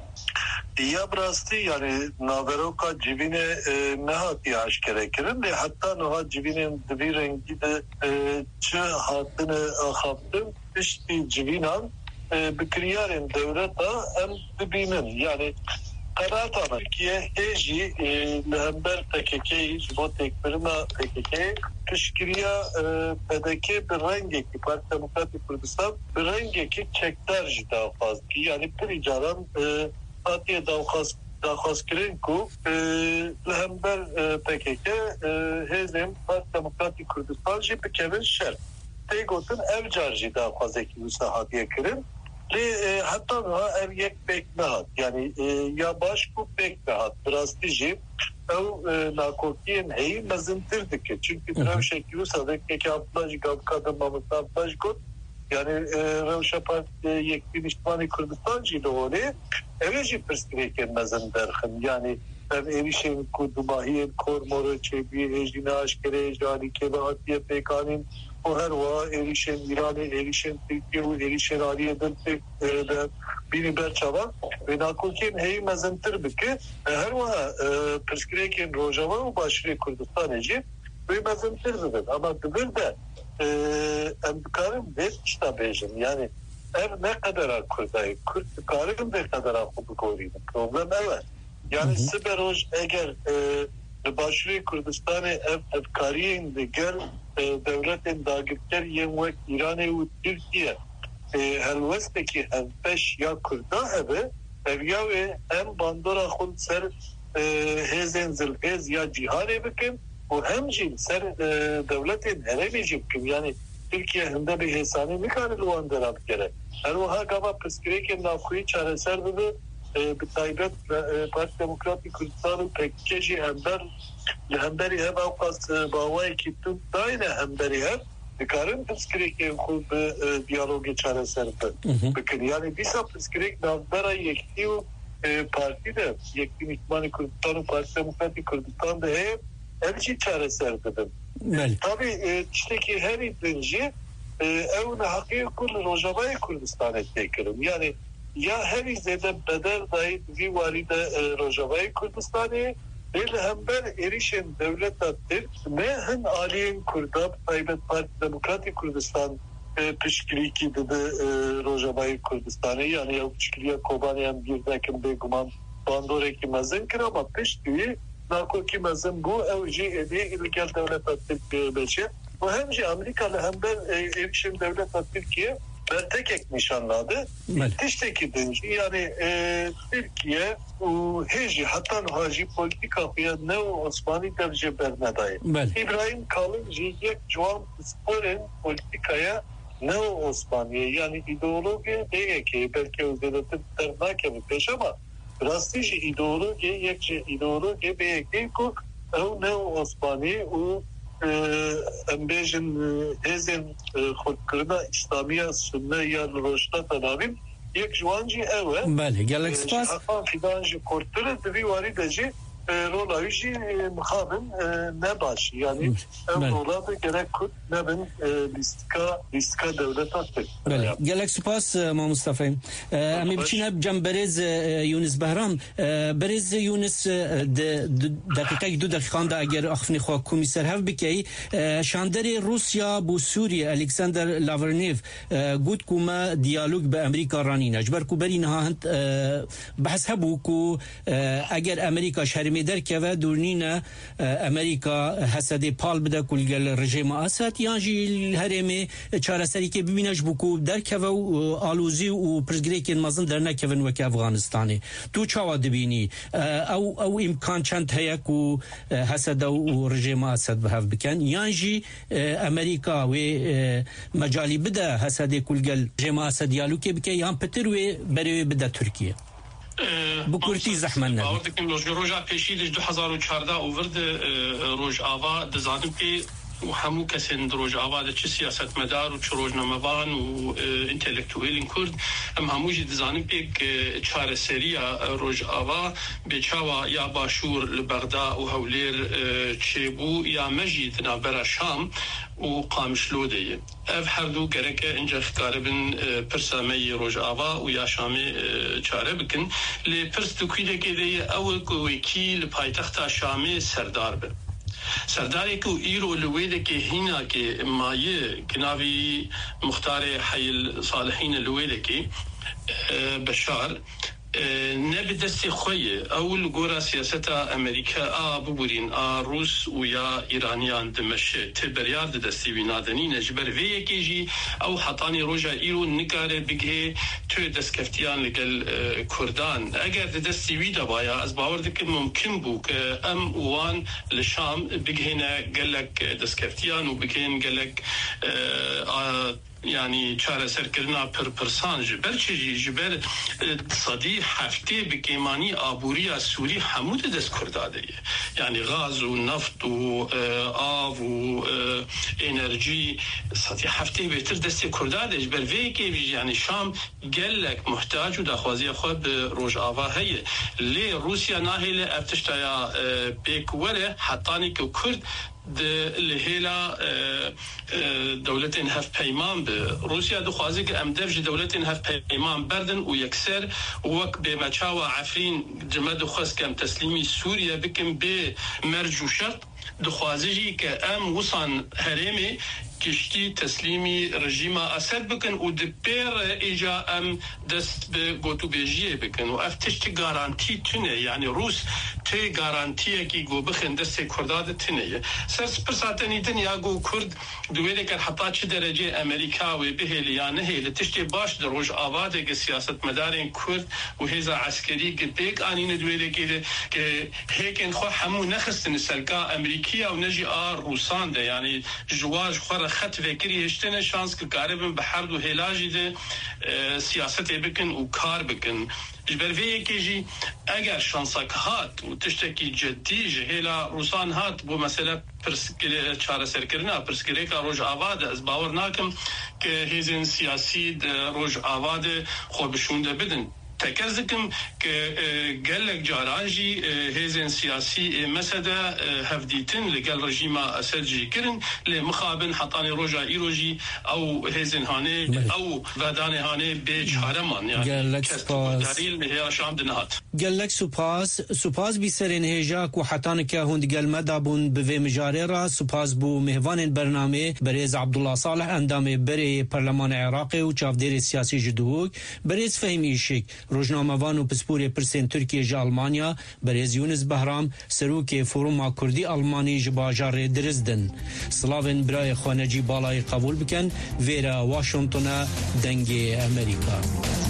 یا براستی یعنی ناوروکا جیبین نهاتی آشکره کرن ده حتی نها جیبین دوی رنگی ده چه هاتن آخابتن پشتی جیبینان بکریارن دولتا هم ببینن یعنی قرارتانا که هیجی لهمبر تککی جبو تکبرنا تککی تشکریه پدکی به رنگی که پارت دموکراتی کردستان به رنگی که چکتر جدا خواست کی یعنی پری جاران آتیه داخواست داخواست کرن کو لهمبر تککی هزم پارت دموکراتی کردستان جی بکمن شر تیگوتن اف جار جدا خواست کی وساحاتیه کرن لی حتی نه اف یک پک نهاد یعنی یا باش کو پک نهاد براستی جی او ناکوکین هی مزنتر دکه çünkü روش کیوسا دکه که ابلاج گاب کادم مامتا ابلاج کد yani روش پارت یکی نشتمانی کردستان جی دوله اویجی پرسکریکن مزندرخن yani erişen kudumahiyen kormoru çebi ejine aşkere jani ke bahatiye pekanin o her va erişen İran'e erişen Türkiye o erişen Aliye'den bini berçava ve nakulken hey mezentir bike her va preskreken rojava o başre Kurdistan eci ve mezentir bike ama bir de emkarım ve işte bejim yani ev ne kadar Kurdayı Kürt karım ne kadar akıllı koyayım problem evet yani siberoj eğer başre Kurdistan'ı ev evkariyen de gel devletin dağıtlar yemek İran'e ve Türkiye helvesteki beş ya Kürda eve evya ve hem bandora khul ser hezen zilhez ya cihane bikim o hem cil ser devletin heremecim kim yani Türkiye hında bir hesane mi kanılı andırab gerek her o ha gaba psikreken nafuyi çareser dedi bir taybet Parti Demokratik Kürdistan'ın pekkeji hember hemberi hem avkas bağvay ki tüm daine hemberi hem karın psikreken khul bir diyalogi çareser bikin yani bisa psikrek navbera yektiyo partide yekti Müslüman Kürdistan'ın Parti Demokratik Kürdistan'da hem elçi çareser dedim. Tabii işte ki her idinci evne hakiki kul Rojava'yı Kürdistan'a tekirim yani ya her izlede bedel dahi bir valide Rojava'yı Kürdistan'ı değil hember erişen devlet attır ne hen aliyen Kürda Taybet Parti Demokratik Kürdistan pişkiriki dedi Rojava'yı Kürdistan'ı yani ya pişkiriye Kobaniyen bir dakim beguman bandoreki mezenkir ama pişkiri ناکوکی مزن بو او جی ایدی ایلگل دولت ترکیه بچه و همجی امریکا لهمبر ایکشن دولت Türkiye tek nişanladı. Tişteki denci yani e, Türkiye o heci hatta haci politika ya ne Osmanlı derece bernadayı. İbrahim Kalın jiyek Juan Spor'un politikaya ne Osmanlı'ya yani ideoloji değil ki belki özellikle tırnak bir peş ama rastici ideoloji yekçe ideoloji belki ko o ne Osmanlı o embejin hezin خودکردن اسلامی سنت یا روشتا تنابیم یک جوانجی اوه بله گلک سپاس حقا فیدانجی کورتره دوی واری دجی رولایجی مخابن نباش yani ev rolada gerek kurt nebin listka listka devlet attı. بله گلک سپاس ما مصطفی امی بچینه جنب برز یونس بهرام برز یونس دقیقه دو دقیقه دا اگر اخفنی خواه کمیسر هف بکی شاندر روسیا بو سوریه الکساندر لاورنیف گوت کوما دیالوگ به امریکا رانی نجبر کو بری نها هند بحث هبو کو اگر امریکا شرمی در که و دورنین امریکا حسد پال بده کل گل رژیم اسد یانجی هرمی چاره سری که ببینش بو در که و آلوزی و پرزگری که مازن در نکون وک افغانستانی تو چاوا دبینی او او امکان چند هيا کو حسد و رژیم اسد به بکن یانجی امریکا و مجالی بده حسد کل گل رژیم اسد دیالو که بکه یان پتر و بری بده ترکیه بکورتی زحمت نه باور دکم روز روزا پیشیدش دو هزار و چهارده اوورد روز آوا دزانم که و همو کسین دروج آواده چه سیاست مدار و چه روزنامه‌وان و انتلکتویلین کرد هم هموجی دزانیم پیک چهار سریا روز آوا به چاوا یا باشور لبغداد و هولیر چه بو یا مجید نابرا شام و قامشلوده اف هر دو گرکه اینجا خکاربن پرسامی روز آوا و یا شامی چاره بکن لی پرس دوکیده که ده اول کویکی لپایتخت شامی سردار به سرداری کو ایرو لویده که هینا که مایه کناوی مختار حی صالحین لویده که بشار نبی دستی خویه اول گورا سیاست امریکا آ ببورین آ روس و یا ایرانیان دمشه تبریار دستی بینادنی نجبر وی یکی جی او حطانی روژا ایرو نگاره بگه توی دستکفتیان لگل کردان اگر دستی وی دبایا از باور دکن ممکن بو که ام وان لشام بگهنه گلک دستکفتیان و بگهن گلک يعني چاره سرکردنا پر پرسان جبر چی جبر صدی هفته بکیمانی آبوری سوری حمود دست کرداده يعني غاز و نفت و آب و انرژی صدی هفته بهتر دست کرداده جبر وی که يعني شام گلک محتاج و دخوازی خود روز آوا هی لی روسیا ناهل افتشتایا بیکوله حتانی که کرد لهلا دولتين هف پیمان به روسیا دخوازی که امدفج دولتين هف پیمان بردن و یکسر وک به مچاو عفرین جمد خواست کم تسلیمی سوریا بکن به مرج و شرط دخوازی که ام وصان هرمی کشتی تسلیمی رژیم اسد بکن و دپیر ایجا ام دست به گوتو بیجیه بکن و افتشتی گارانتی تونه یعنی روس تی گارانتیه که گو بخن دست کرداد تونه سرس پرساتنی دنیا گو کرد دویده که حتی چه درجه امریکا و بهلی یا نهیل تشتی باش در روش آواده که سیاست مدارین کرد و هیزا عسکری که پیک آنین دویده که که هیکن خو همو نخستن سلکا امریکیا و نجی آر روسان ده یعنی جواج خور خط فکری هشتن شانس که کاربن به هر دو هلاجی ده سیاست بکن و کار بکن جبر وی که جی اگر شانسک هات و تشتکی جدی جهلا روسان هات بو مثلا پرسکری چاره سرکرنا پرسکری کا روز آواده از باور ناکم که هیزن سیاسی روز آواده خود بشونده بدن تكزكم قالك جارانجي هيزن سياسي مسدا هفديتن لقال رجيم اسدجي كرن لمخابن حطاني روجا ايروجي او هيزن هاني او وداني هاني بيج هرمان يعني قالك سپاس دليل هي شام دنهات قالك سپاس سپاس بسرين هيجاك وحتان که هند قال مدابون به مجاري را سپاس بو مهوان برنامه بريز عبدالله صالح اندام بري برلمان عراقي و چافدير سياسي جدوك بريز فهمي شيك روزنامه‌وان و پسپوری پرسین ترکیه ج آلمانیا برز یونس بهرام سروک فروما کردی آلمانی ج باجار درزدن سلاون برای خانجی بالای قبول بکن ویرا واشنطن دنگ امریکا